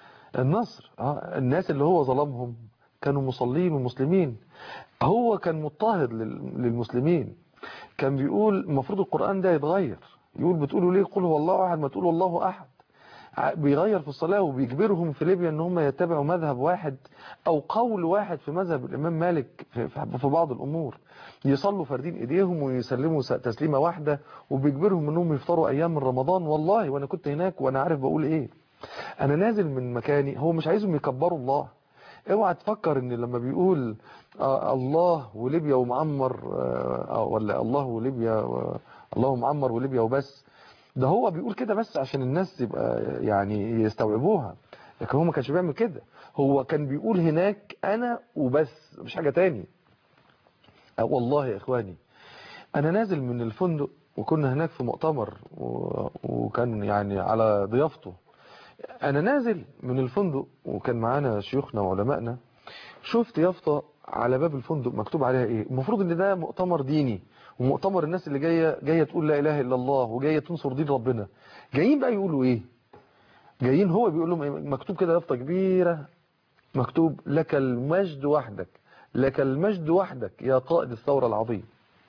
الناس اللي هو ظلمهم كانوا مصلين ومسلمين، هو كان مضطهد للمسلمين، كان بيقول المفروض القرآن ده يتغير، يقول بتقولوا ليه قل هو الله احد ما تقولوا الله احد. بيغير في الصلاة وبيجبرهم في ليبيا ان هم يتبعوا مذهب واحد او قول واحد في مذهب الامام مالك في بعض الامور، يصلوا فاردين ايديهم ويسلموا تسليمة واحدة، وبيجبرهم انهم يفطروا ايام من رمضان. والله وانا كنت هناك وانا عارف بقول ايه، انا نازل من مكاني. هو مش عايزهم يكبروا الله. اوعى تفكر ان لما بيقول الله وليبيا ومعمر ولا الله وليبيا الله معمر وليبيا وبس، ده هو بيقول كده بس عشان الناس يبقى يعني يستوعبوها، لكن هو ما كانش بيعمل كده. هو كان بيقول هناك انا وبس، مش حاجة تاني. والله يا اخواني انا نازل من الفندق وكنا هناك في مؤتمر وكان يعني على ضيافته. انا نازل من الفندق وكان معانا شيوخنا وعلمائنا، شفت يافطة على باب الفندق مكتوب عليها ايه؟ المفروض ان ده مؤتمر ديني، ومؤتمر الناس اللي جايه تقول لا اله الا الله وجايه تنصر دين ربنا. جايين بقى يقولوا ايه؟ جايين هو بيقول لهم إيه؟ مكتوب كده يافطة كبيره مكتوب لك المجد وحدك، لك المجد وحدك يا قائد الثوره العظيم،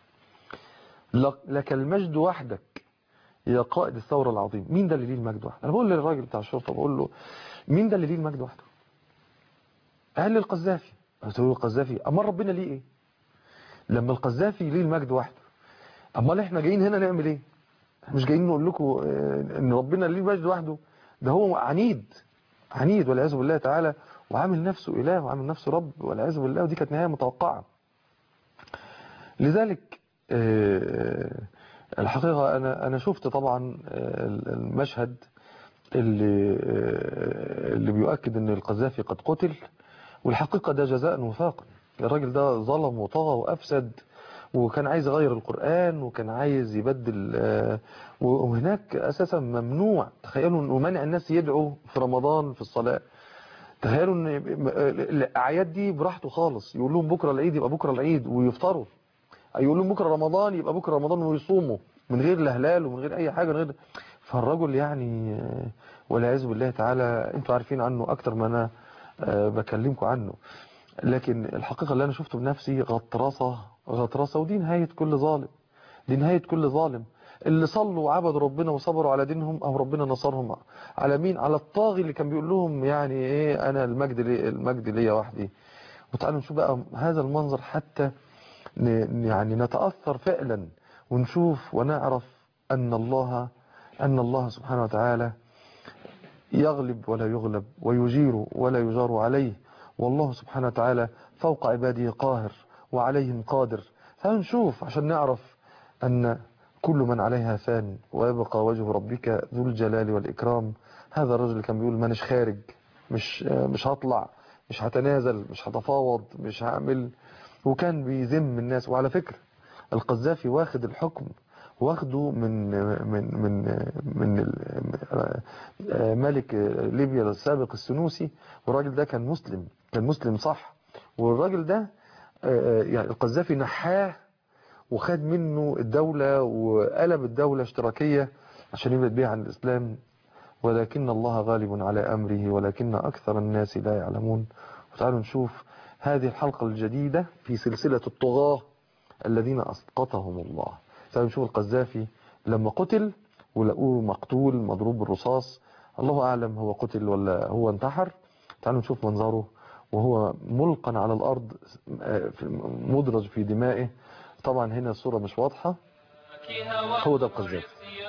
لك المجد وحدك يا قائد الثوره العظيم. مين ده اللي ليه المجد وحده؟ انا بقول للراجل بتاع الشرطه، بقول له مين ده اللي ليه المجد وحده؟ قال القذافي. هتقول القذافي امال ربنا ليه ايه؟ لما القذافي ليه المجد وحده، امال احنا جايين هنا نعمل ايه؟ مش جايين نقول لكم ان ربنا ليه المجد وحده. ده هو عنيد والعياذ بالله تعالى، وعامل نفسه اله وعامل نفسه رب والعياذ بالله، ودي كانت نهايه متوقعه. لذلك الحقيقه انا شفت طبعا المشهد اللي بيؤكد ان القذافي قد قتل، والحقيقه ده جزاء وفاقا. الراجل ده ظلم وطغى وافسد، وكان عايز يغير القرآن، وكان عايز يبدل وهناك أساسا ممنوع. تخيلوا أنه منع الناس يدعوا في رمضان في الصلاة. تخيلوا أن الأعياد دي براحته خالص، يقول لهم بكرة العيد يبقى بكرة العيد ويفطروا، يقول لهم بكرة رمضان يبقى بكرة رمضان ويصوموا من غير لا هلال ومن غير أي حاجة من غير. فالرجل يعني والعياذ بالله تعالى انتوا عارفين عنه أكتر ما أنا بكلمكم عنه. لكن الحقيقة اللي أنا شفته بنفسي غطرسة، ودي نهاية كل ظالم، دي نهاية كل ظالم. اللي صلوا وعبدوا ربنا وصبروا على دينهم أو ربنا نصرهم على مين؟ على الطاغي اللي كان بيقول لهم يعني إيه أنا المجد ليا وحدي. وتعالوا نشوف بقى هذا المنظر حتى يعني نتأثر فعلا ونشوف ونعرف أن الله سبحانه وتعالى يغلب ولا يغلب، ويجير ولا يجار عليه، والله سبحانه وتعالى فوق عباده قاهر وعليهم قادر. فنشوف عشان نعرف أن كل من عليها فان ويبقى وجه ربك ذو الجلال والإكرام. هذا الرجل كان بيقول مانيش خارج، مش هطلع، مش هتنازل، مش هتفاوض، مش هعمل. وكان بيذم الناس. وعلى فكرة القذافي واخد الحكم، واخده من ملك ليبيا السابق السنوسي، والراجل ده كان مسلم صح. والراجل ده يعني القذافي نحاه وخد منه الدولة وقلب الدولة اشتراكية عشان يبعد بيها عن الإسلام. ولكن الله غالب على أمره ولكن أكثر الناس لا يعلمون. وتعالوا نشوف هذه الحلقة الجديدة في سلسلة الطغاة الذين أسقطهم الله. تعالوا نشوف القذافي لما قتل ولقوه مقتول مضروب بالرصاص، الله أعلم هو قتل ولا هو انتحر. تعالوا نشوف منظره وهو ملقا على الأرض مدرج في دمائه. طبعا هنا الصورة مش واضحة. هو ده القذافي،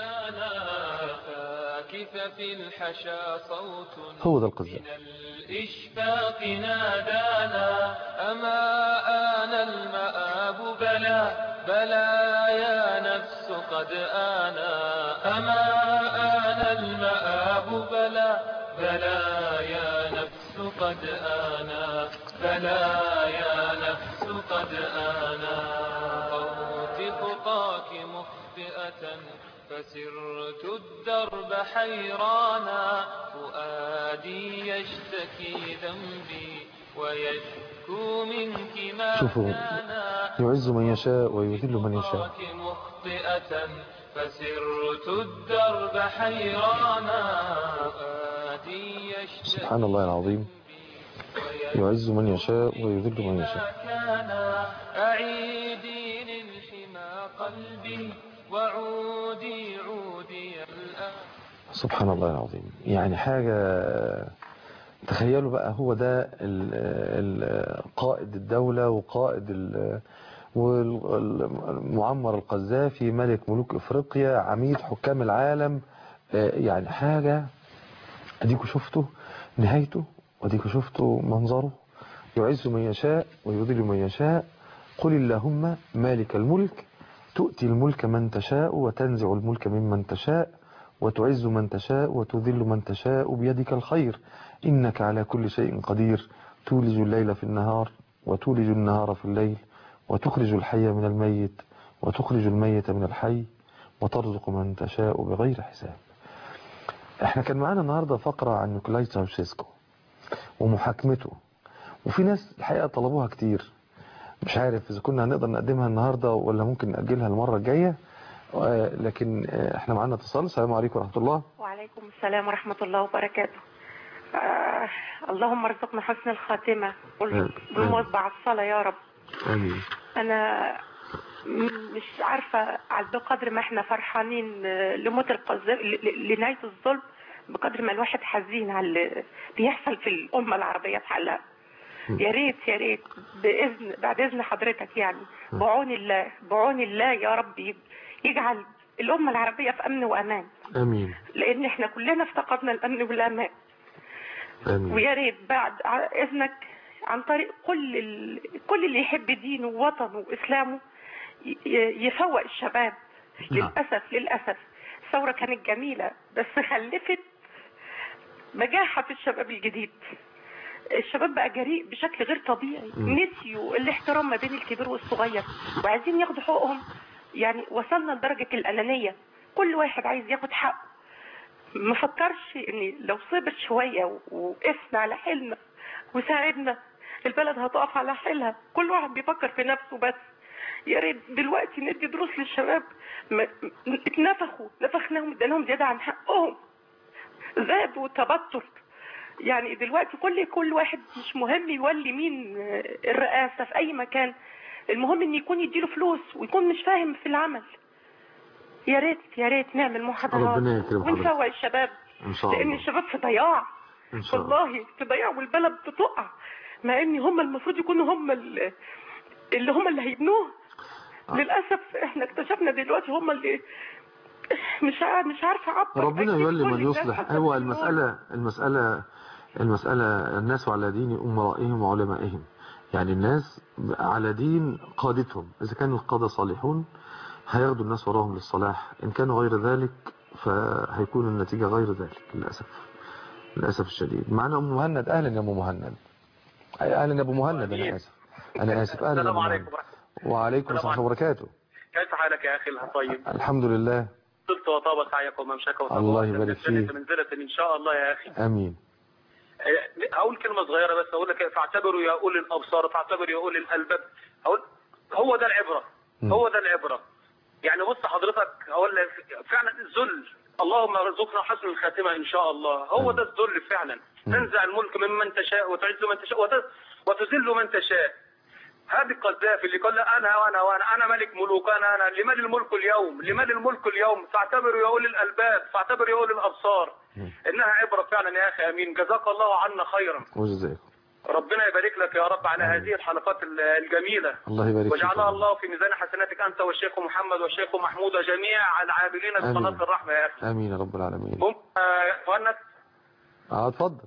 في الحشا صوت هو ده القذافي. من الإشفاق نادانا أما آن المآب بلى يا نفس قد آنا أما آن المآب بلى يا نفس قد آنا بلى يا نفس قد آنا طوت خطاك مخطئة فسرت الدرب حيرانا فؤادي يشتكي ذنبي ويشكو منك ما شوفوا يعز من يشاء ويذل من يشاء. مخطئة فسرت الدرب حيرانا فؤادي يشتكي سبحان الله العظيم، يعز من يشاء ويذل من يشاء. أعيدي للحمى قلبي وعودي الآن. سبحان الله العظيم. يعني حاجة، تخيلوا بقى هو ده قائد الدولة وقائد والمعمر القذافي ملك ملوك افريقيا عميد حكام العالم. يعني حاجة، اديكوا شفتوا نهايته واديكوا شفتوا منظره. يعز من يشاء ويذل من يشاء. قل اللهم مالك الملك تؤتي الملك من تشاء وتنزع الملك ممن تشاء وتعز من تشاء وتذل من تشاء بيدك الخير إنك على كل شيء قدير تولج الليل في النهار وتولج النهار في الليل وتخرج الحي من الميت وتخرج الميت من الحي وترزق من تشاء بغير حساب. احنا كان معانا النهاردة فقرة عن نيكولاي تشاوشيسكو ومحاكمته، وفي ناس الحقيقة طلبوها كتير. مش عارف إذا كنا هنقدر نقدمها النهاردة ولا ممكن نأجلها المرة الجاية. لكن احنا معانا اتصال. السلام عليكم ورحمة الله. وعليكم السلام ورحمة الله وبركاته. اللهم ارزقنا حسن الخاتمة والمواظبة على الصلاة يا رب. آمين. أنا مش عارفة على قدر ما احنا فرحانين لموت القذافي لنهاية الظلم، بقدر ما الواحد حزين على اللي بيحصل في الأمة العربية بحالها. يا ريت يا ريت بعد إذن حضرتك يعني بعون الله يا رب يجعل الأمة العربية في أمن وأمان. امين. لأن احنا كلنا افتقدنا الأمن والأمان. امين. ويا ريت بعد إذنك عن طريق كل اللي يحب دينه ووطنه وإسلامه يفوق الشباب. للأسف الثورة كانت جميلة بس خلفت بجاحة في الشباب الجديد. الشباب بقى جريء بشكل غير طبيعي. نسيوا الاحترام ما بين الكبير والصغير وعايزين ياخدوا حقوقهم. يعني وصلنا لدرجة الأنانية، كل واحد عايز ياخد حقه. ما فكرش ان لو صبر شوية وقفنا على حيلنا وساعدنا البلد هتقف على حيلها. كل واحد بيفكر في نفسه بس. يا ريت دلوقتي ندي دروس للشباب. نفخناهم اديناهم زيادة عن حقهم، زادوا تبطل. يعني دلوقتي كل واحد مش مهم يولي مين الرئاسة في أي مكان، المهم إن يكون يديله فلوس ويكون مش فاهم في العمل. يا ريت نعمل محاضرات ونفوق الشباب إن شاء الله. لأن الشباب في ضياع إن شاء الله. والله في ضياع والبلد بتقع، مع إن هم المفروض يكونوا هم اللي هيبنوها. للأسف إحنا اكتشفنا دلوقتي هم اللي مش عارفة أعبر. ربنا يولي من يصلح. هو المسألة الناس على دين أمرائهم وعلمائهم. يعني الناس على دين قادتهم. إذا كانوا القادة صالحون هياخدوا الناس وراهم للصلاح، إن كانوا غير ذلك فهيكون النتيجة غير ذلك للأسف الشديد. معنا أم مهند. أهلا يا أم مهند. أهلا يا أبو مهند. أنا آسف. أهلا. السلام عليكم. وعليكم السلام وبركاته. كيف حالك يا أخي الطيب؟ الحمد لله. طلت وطاب سعيكم وممشاك وطاب. الله يبارك فيك. منزلة إن شاء الله يا أخي. أمين. أقول كلمة صغيرة بس أقول لك فاعتبروا يا أولي الأبصار، فاعتبروا يا أولي الألباب. هو ده العبرة. يعني بص حضرتك أقول لك فعلا الذل، اللهم ارزقنا حسن الخاتمة إن شاء الله. هو ده الذل فعلا. تنزع الملك ممن تشاء وتعز من تشاء وتذل من تشاء. هذه القذافي اللي قال أنا ملك ملوك، أنا لمن الملك اليوم فاعتبروا يا أولي الألباب، فاعتبروا يا أولي الأبصار. إنها عبرة فعلا يا أخي. أمين. جزاك الله عنا خيرا. وجزاك. ربنا يبارك لك يا رب على هذه الحلقات الجميلة. الله يبارك فيك. وجعلها الله في ميزان حسناتك أنت والشيخ محمد والشيخ محمود وجميع العاملين بقناة الرحمة يا أخي. آمين يا رب العالمين. مهند. اتفضل.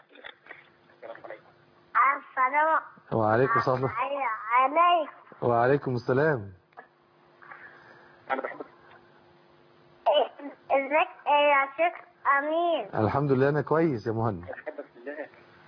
السلام وعليكم السلام. وعليكم السلام. أنا بحبك. ازيك يا شيخ أمين؟ الحمد لله أنا كويس يا مهند. بحبك في الله.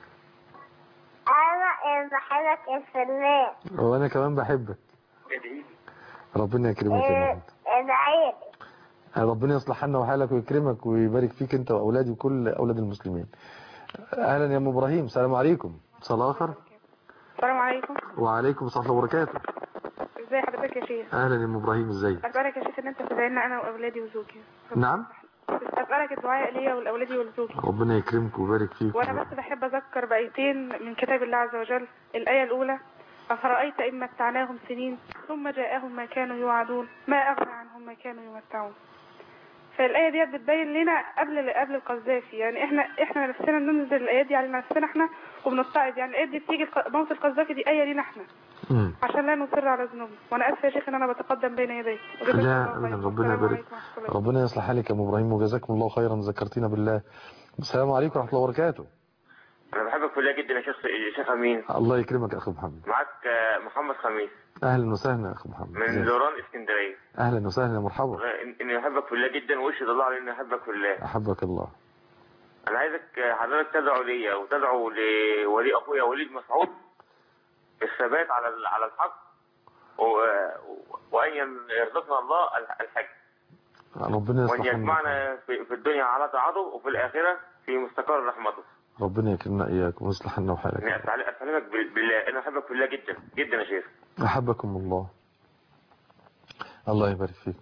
أنا بحبك في الله. وأنا كمان بحبك. ربنا يكرمك يا مهند. ادعي لي. ربنا يصلح حالنا وحالك ويكرمك ويبارك فيك أنت وأولادي وكل أولاد المسلمين. أهلا يا أم إبراهيم. السلام عليكم. اتصال آخر. السلام عليكم. وعليكم السلام وبركاته. ازي حضرتك يا شيخ؟ اهلا يا ام ابراهيم. ازيك؟ اسالك يا شيخ ان انت تدعي لنا انا واولادي وزوجي. نعم. اسالك الدعاء ليا ولاولادي ولزوجي. ربنا يكرمك ويبارك فيك. وانا بس بحب اذكر بايتين من كتاب الله عز وجل. الايه الاولى: افرايت ان متعناهم سنين ثم جاءهم ما كانوا يوعدون ما اغنى عنهم ما كانوا يمتعون. فالايه دي بتبين لنا قبل القذافي. يعني احنا نفسنا بننزل الايه دي على نفسنا احنا وبنتعظ. يعني الايه دي بتيجي موت القذافي دي ايه لينا احنا عشان لا نصر على ذنوبنا. وانا اسفه يا شيخ ان انا بتقدم بين يديك. لا ربنا يبارك. ربنا يصلح حالك يا ام ابراهيم وجزاكم الله خيرا. ذكرتينا بالله. السلام عليكم ورحمه الله وبركاته. انا بحبك في الله جدا يا شيخ امين. الله يكرمك يا اخي محمد. معاك محمد خميس. اهلا وسهلا يا اخي محمد. من زوران اسكندريه. اهلا وسهلا يا مرحبا. اني احبك في الله جدا واشهد الله على اني احبك في الله. احبك الله. انا عايزك حضرتك تدعو ليا وتدعو لولي اخويا وليد مسعود بالثبات على الحق وان يرزقنا الله الحج. ربنا يصلح وان يجمعنا في الدنيا على طاعته وفي الاخره في مستقر رحمته. ربنا يكرمنا اياك ويصلح لنا وحالك. اسالك بالله انا احبك في الله جدا جدا يا شيخ. احبكم الله. الله يبارك فيك.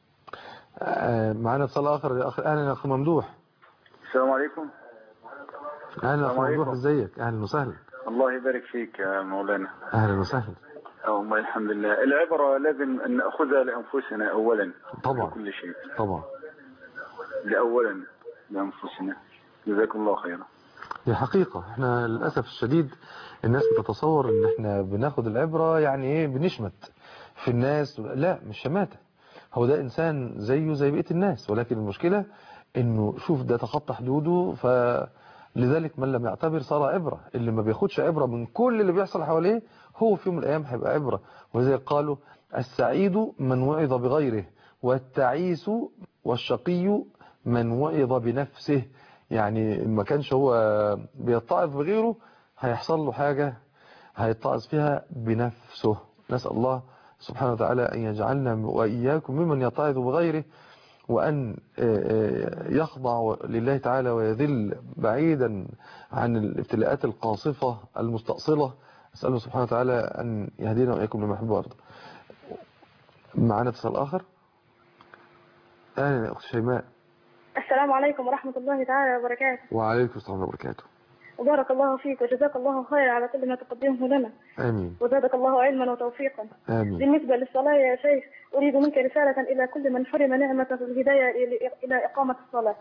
معنا اتصال اخر يا اخي. اهلا يا اخي ممدوح. السلام عليكم. اهلا يا اخي ممدوح. ازيك؟ اهلا وسهلا. الله يبارك فيك يا مولانا. اهلا وسهلا. والله الحمد لله. العبرة لازم ان ناخذها لانفسنا اولا. طبعا. كل شيء. طبعا. لاولا لأنفسنا. جزاكم الله خيرا. دي حقيقة. احنا للأسف الشديد الناس بتتصور ان احنا بناخد العبرة يعني ايه، بنشمت في الناس. لا، مش شماتة، هو ده انسان زيه زي بقية الناس، ولكن المشكلة انه شوف ده تخطى حدوده، فلذلك من لم يعتبر صار عبرة. اللي ما بياخدش عبرة من كل اللي بيحصل حواليه هو في يوم من الايام هيبقى عبرة. ولذلك قالوا السعيد من وعظ بغيره، والتعيس والشقي من وعظ بنفسه. يعني ما كانش هو بيتعظ بغيره هيحصل له حاجة هيتعظ فيها بنفسه. نسأل الله سبحانه وتعالى أن يجعلنا وإياكم ممن يتعظ بغيره، وأن يخضع لله تعالى ويذل بعيدا عن الابتلاءات القاصفة المستأصلة. أسأله سبحانه وتعالى أن يهدينا وإياكم لما يحب ويرضى. معنا اتصال آخر. أهلا يا أخت شيماء. السلام عليكم ورحمة الله تعالى وبركاته. وعليكم السلام وبركاته. وبارك الله فيك وجزاك الله خيرا على كل ما تقدمه لنا. آمين. وزادك الله علما وتوفيقا. آمين. بالنسبة للصلاة يا شيخ، أريد منك رسالة إلى كل من حرم نعمة الهداية إلى إقامة الصلاة.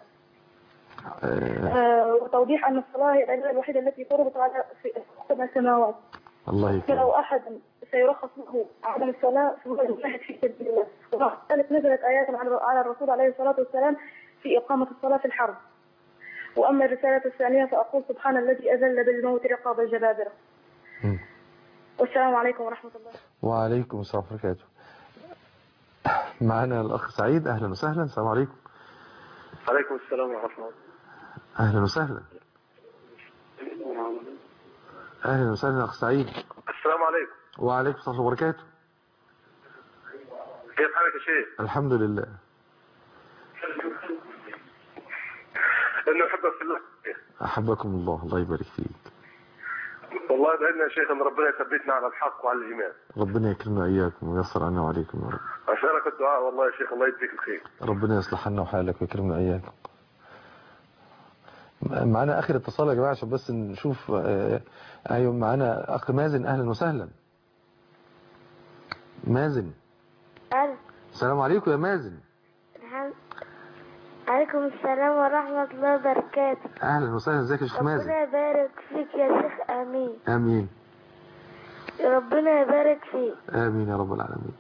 وتوضيح أن الصلاة هي العبادة الوحيدة التي فرضت على سبع سماوات. الله يكرمك. فلو أحد سيرخص له عدم الصلاة فهو يجاهد في سبيل الله. ومع ذلك نزلت آيات على الرسول عليه الصلاة والسلام في إقامة الصلاة في الحرب. وأما الرسالة الثانية فأقول سبحان الذي أذل بالموت رقاب الجبابرة. والسلام عليكم ورحمة الله. وعليكم السلام ورحمة الله وبركاته. معنا الأخ سعيد. أهلا وسهلا. السلام عليكم. عليكم السلام ورحمة الله. أهلا وسهلا. أهلا وسهلا أخ سعيد. السلام عليكم. وعليكم السلام ورحمة الله وبركاته. كيف حالك يا شيخ؟ الحمد لله. إنه أحبك في الله. أحبكم الله. الله يبارك فيك. والله دعنا يا شيخ أن ربنا يثبتنا على الحق وعلى الإيمان. ربنا يكرمنا إياكم وييسر عنا وعليكم يا رب. أسألك الدعاء والله يا شيخ، الله يجزيك الخير. ربنا يصلح حالنا وحالك ويكرمنا إياكم. معنا آخر اتصال يا جماعة عشان بس نشوف. أيوة معنا أخ مازن. أهلا وسهلا. مازن. السلام عليكم يا مازن. عليكم السلام ورحمة الله وبركاته. أهلا وسهلا. ازيك يا شيخ مازن؟ ربنا يبارك فيك يا شيخ. آمين. آمين. ربنا يبارك فيك. آمين يا رب العالمين.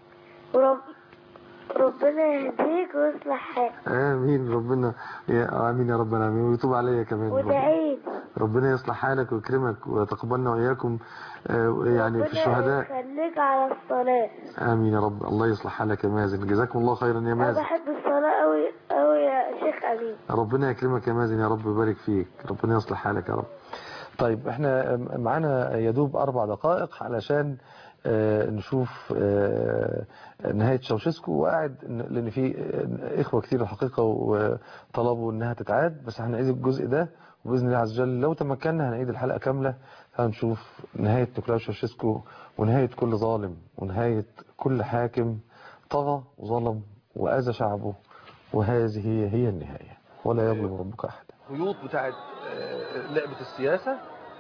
ربنا يهديك ويصلح حالك. آمين. ربنا آمين يا رب العالمين. ويتوب عليا كمان. ودعيني. ربنا يصلح حالك ويكرمك ويتقبلنا وإياكم يعني في الشهداء. ربنا يخليك على الصلاة. آمين يا رب. الله يصلح حالك يا مازن. جزاكم الله خيرا يا مازن. أنا بحب الصلاة أوي أوي يا شيخ. آمين. ربنا يكرمك يا مازن يا رب ويبارك فيك. ربنا يصلح حالك يا رب. طيب احنا معانا يدوب 4 دقائق علشان نشوف نهاية شاوشسكو. وقاعد لان في اخوة كتير الحقيقة وطلبوا انها تتعاد، بس هنعيد الجزء ده وبإذن الله عز وجل لو تمكننا هنعيد الحلقة كاملة. هنشوف نهاية نيكولاي شاوشسكو ونهاية كل ظالم ونهاية كل حاكم طغى وظلم وآذى شعبه، وهذه هي النهاية ولا يظلم ربك أحد. خيوط بتاعت لعبة السياسة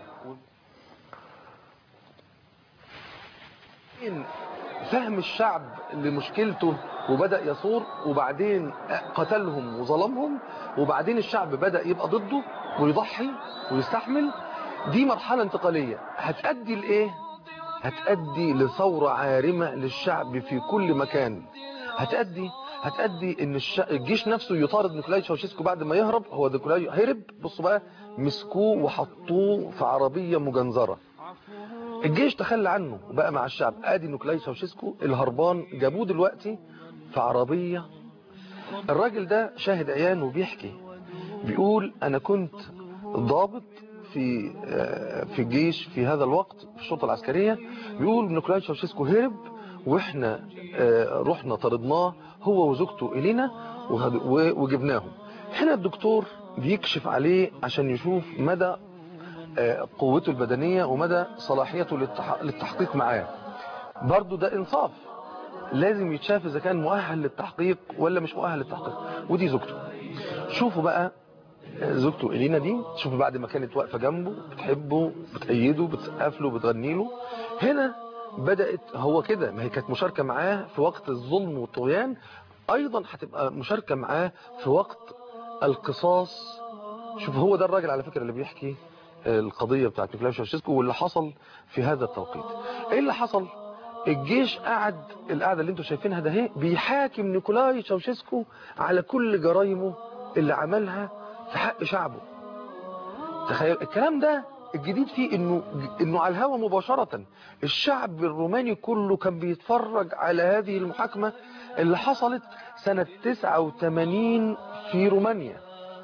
فهم الشعب لمشكلته وبدأ يثور، وبعدين قتلهم وظلمهم، وبعدين الشعب بدأ يبقى ضده ويضحي ويستحمل. دي مرحلة انتقالية هتأدي لإيه؟ هتأدي لثورة عارمة للشعب في كل مكان. هتأدي ان الجيش نفسه يطارد نيكولاي شاوشسكو بعد ما يهرب. هو نيكولاي هرب، بصوا بقى، مسكوه وحطوه في عربية مجنزرة. الجيش تخلى عنه وبقى مع الشعب. ادي نيكولاي شاوشسكو الهربان جابوه دلوقتي في عربية. الراجل ده شاهد عيان وبيحكي، بيقول انا كنت ضابط في الجيش في هذا الوقت في الشرطة العسكرية. بيقول نيكولاي شاوشسكو هرب واحنا رحنا طردناه هو وزوجته إلينا وجبناهم. هنا الدكتور بيكشف عليه عشان يشوف مدى قوته البدنية ومدى صلاحيته للتحقيق معاه. برضو ده انصاف، لازم يتشاف اذا كان مؤهل للتحقيق ولا مش مؤهل للتحقيق. ودي زوجته. شوفوا بقى زوجته إلينا دي، شوفوا بعد ما كانت واقفة جنبه بتحبه بتأيده بتسقف له بتغني له، هنا بدأت هو كده. ما هي كانت مشاركة معاه في وقت الظلم والطغيان، أيضا هتبقى مشاركة معاه في وقت القصاص شوف هو ده الراجل على فكرة اللي بيحكي القضية بتاعت نيكولاي تشاوشيسكو واللي حصل في هذا التوقيت. ايه اللي حصل؟ الجيش قعد القعدة اللي انتوا شايفينها ده اهي بيحاكم نيكولاي تشاوشيسكو على كل جرائمه اللي عملها في حق شعبه. تخيل الكلام ده. الجديد فيه انه على الهوا مباشرة الشعب الروماني كله كان بيتفرج على هذه المحاكمة اللي حصلت سنة 89 في رومانيا.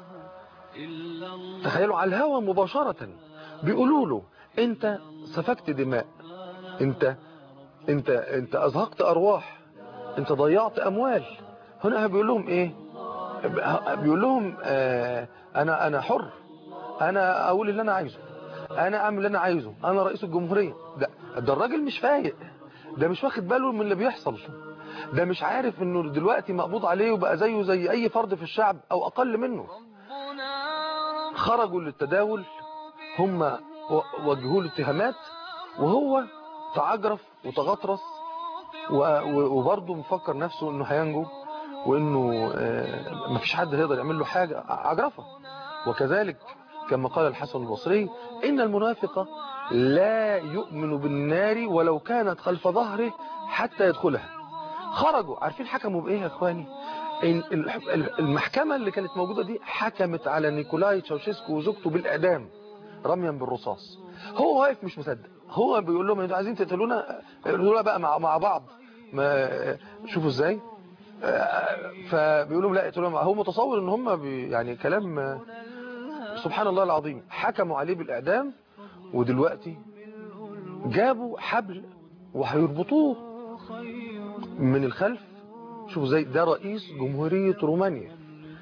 تخيلوا على الهوا مباشرة بيقولوا له انت سفكت دماء، انت ازهقت ارواح، انت ضيعت اموال. هنا بيقول لهم ايه؟ بيقول لهم انا حر، انا اقول اللي انا عايزه، انا اعمل اللي انا عايزه، انا رئيس الجمهورية. ده الراجل مش فايق، ده مش واخد باله من اللي بيحصل، ده مش عارف انه دلوقتي مقبوض عليه وبقى زيه زي اي فرد في الشعب او اقل منه. خرجوا للتداول، هم وجهوا له اتهامات وهو تعجرف وتغطرس وبرضه مفكر نفسه انه هينجو وانه مفيش حد هيقدر يعمل له حاجة. عجرفة. وكذلك كما قال الحسن البصري ان المنافق لا يؤمن بالنار ولو كانت خلف ظهره حتى يدخلها. خرجوا عارفين حكموا بايه يا اخواني؟ المحكمة اللي كانت موجودة دي حكمت على نيكولاي تشاوشيسكو وزوجته بالإعدام رميا بالرصاص. هو واقف مش مصدق، هو بيقول لهم انتوا عايزين تقتلونا؟ قالوا بقى مع بعض، ما شوفوا ازاي. فبيقول لهم لا اقتلونا. هو متصور ان هم يعني كلام سبحان الله العظيم. حكموا عليه بالإعدام ودلوقتي جابوا حبل وهيربطوه من الخلف. شوفوا ازاي ده رئيس جمهورية رومانيا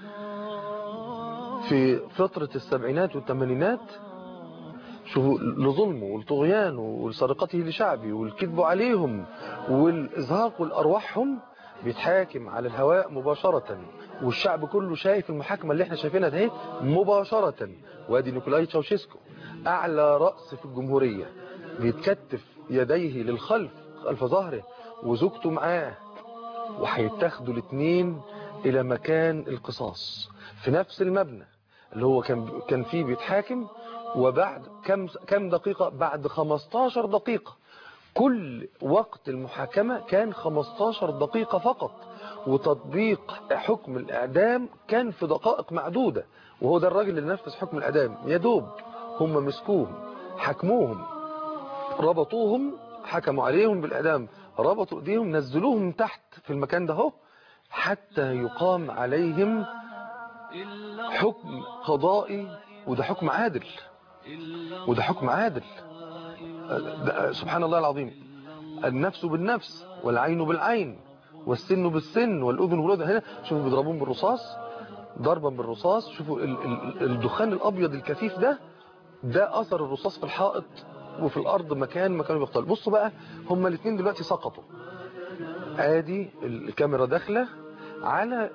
في فترة السبعينات والثمانينات. شوفوا لظلمه والطغيان ولسرقته لشعبه والكذب عليهم والإزهاق والأرواحهم بيتحاكم على الهواء مباشرة، والشعب كله شايف المحاكمة اللي احنا شايفينها ده مباشرة. وادي نيكولاي تشاوشيسكو أعلى رأس في الجمهورية بيتكتف يديه للخلف خلف ظهره وزوجته معاه، وهيتاخدوا الاثنين إلى مكان القصاص في نفس المبنى اللي هو كان فيه بيتحاكم. وبعد كم دقيقة؟ بعد 15 دقيقة. كل وقت المحاكمة كان 15 دقيقة فقط، وتطبيق حكم الإعدام كان في دقائق معدودة. وهو ده الراجل اللي نفذ حكم الإعدام. يدوب هم مسكوهم، حكموهم، ربطوهم، حكموا عليهم بالإعدام، ربطوا ايديهم، نزلوهم تحت في المكان ده هو حتى يقام عليهم حكم قضائي. وده حكم عادل، وده حكم عادل. سبحان الله العظيم. النفس بالنفس والعين بالعين والسن بالسن والأذن بالأذن. هنا شوفوا بيضربون بالرصاص، ضربا بالرصاص. شوفوا الدخان الأبيض الكثيف ده أثر الرصاص في الحائط وفي الأرض مكان ما كانوا بيقتلوا. بصوا بقى هما الاثنين دلوقتي سقطوا. ادي الكاميرا داخله على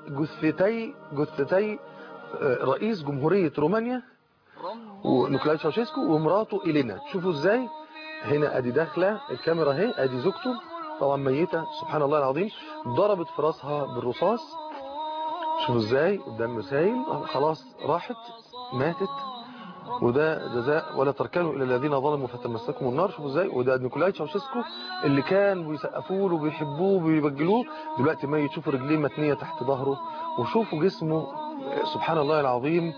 جثتي رئيس جمهورية رومانيا ونيكولاي تشاوشيسكو ومراته إلينا. شوفوا ازاي هنا ادي داخله الكاميرا اهي، ادي زوجته طبعا ميتة سبحان الله العظيم، ضربت في راسها بالرصاص. شوفوا ازاي الدم سايل، خلاص راحت ماتت. وده جزاء ولا تركنوا الى الذين ظلموا فتمسكهم النار. شوفوا ازاي. وده نيكولاي تشاوشيسكو اللي كان بيسقفوا له وبيحبوه وبيبجلوه، دلوقتي ميت. شوفوا رجليه متنيه تحت ظهره، وشوفوا جسمه سبحان الله العظيم.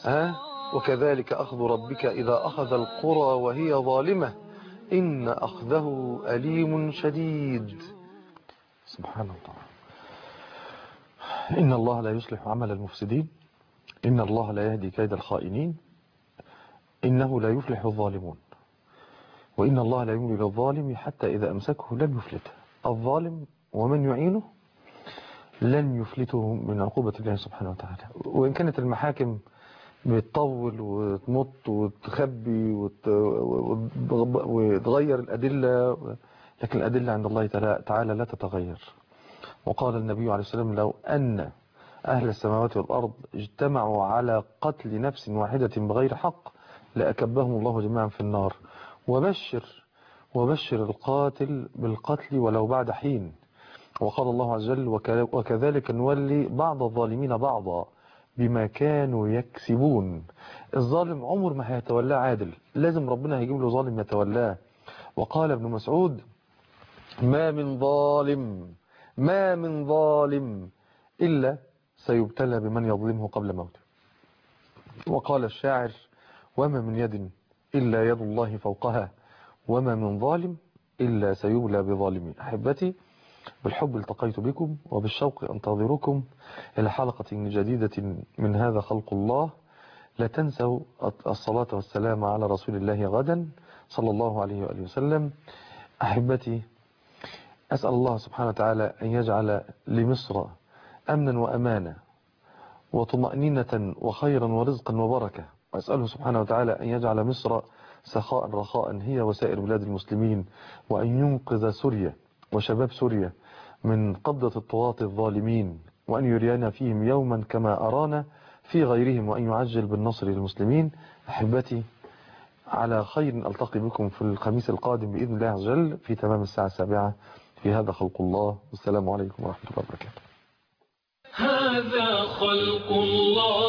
وكذلك اخذ ربك اذا اخذ القرى وهي ظالمه ان اخذه اليم شديد. سبحان الله. ان الله لا يصلح عمل المفسدين، ان الله لا يهدي كيد الخائنين، إنه لا يفلح الظالمون، وإن الله لا يملي للظالم حتى إذا أمسكه لم يفلته. الظالم ومن يعينه لن يفلته من عقوبة الله سبحانه وتعالى. وإن كانت المحاكم بتطول وتمط وتخبي وتغير الأدلة، لكن الأدلة عند الله تعالى لا تتغير. وقال النبي عليه السلام لو أن أهل السماوات والأرض اجتمعوا على قتل نفس واحدة بغير حق لأكبهم الله جميعا في النار. وبشر القاتل بالقتل ولو بعد حين. وقال الله عز وجل وكذلك نولي بعض الظالمين بعضا بما كانوا يكسبون. الظالم عمر ما هيتولاه عادل، لازم ربنا هيجيب له ظالم يتولاه. وقال ابن مسعود: ما من ظالم إلا سيبتلى بمن يظلمه قبل موته. وقال الشاعر: وما من يد إلا يد الله فوقها، وما من ظالم إلا سيبلى بظالمين. أحبتي، بالحب التقيت بكم، وبالشوق أنتظركم إلى حلقة جديدة من هذا خلق الله. لا تنسوا الصلاة والسلام على رسول الله غدا صلى الله عليه وآله وسلم. أحبتي، أسأل الله سبحانه وتعالى أن يجعل لمصر أمنا وأمانا وطمأنينة وخيرا ورزقا وبركة، وأسأله سبحانه وتعالى أن يجعل مصر سخاء رخاء هي وسائر بلاد المسلمين، وأن ينقذ سوريا وشباب سوريا من قبضة الطغاة الظالمين، وأن يرينا فيهم يوما كما أرانا في غيرهم، وأن يعجل بالنصر للمسلمين. أحبتي، على خير ألتقي بكم في الخميس القادم بإذن الله عز وجل في تمام الساعة 7 في هذا خلق الله، والسلام عليكم ورحمة الله وبركاته. هذا خلق الله.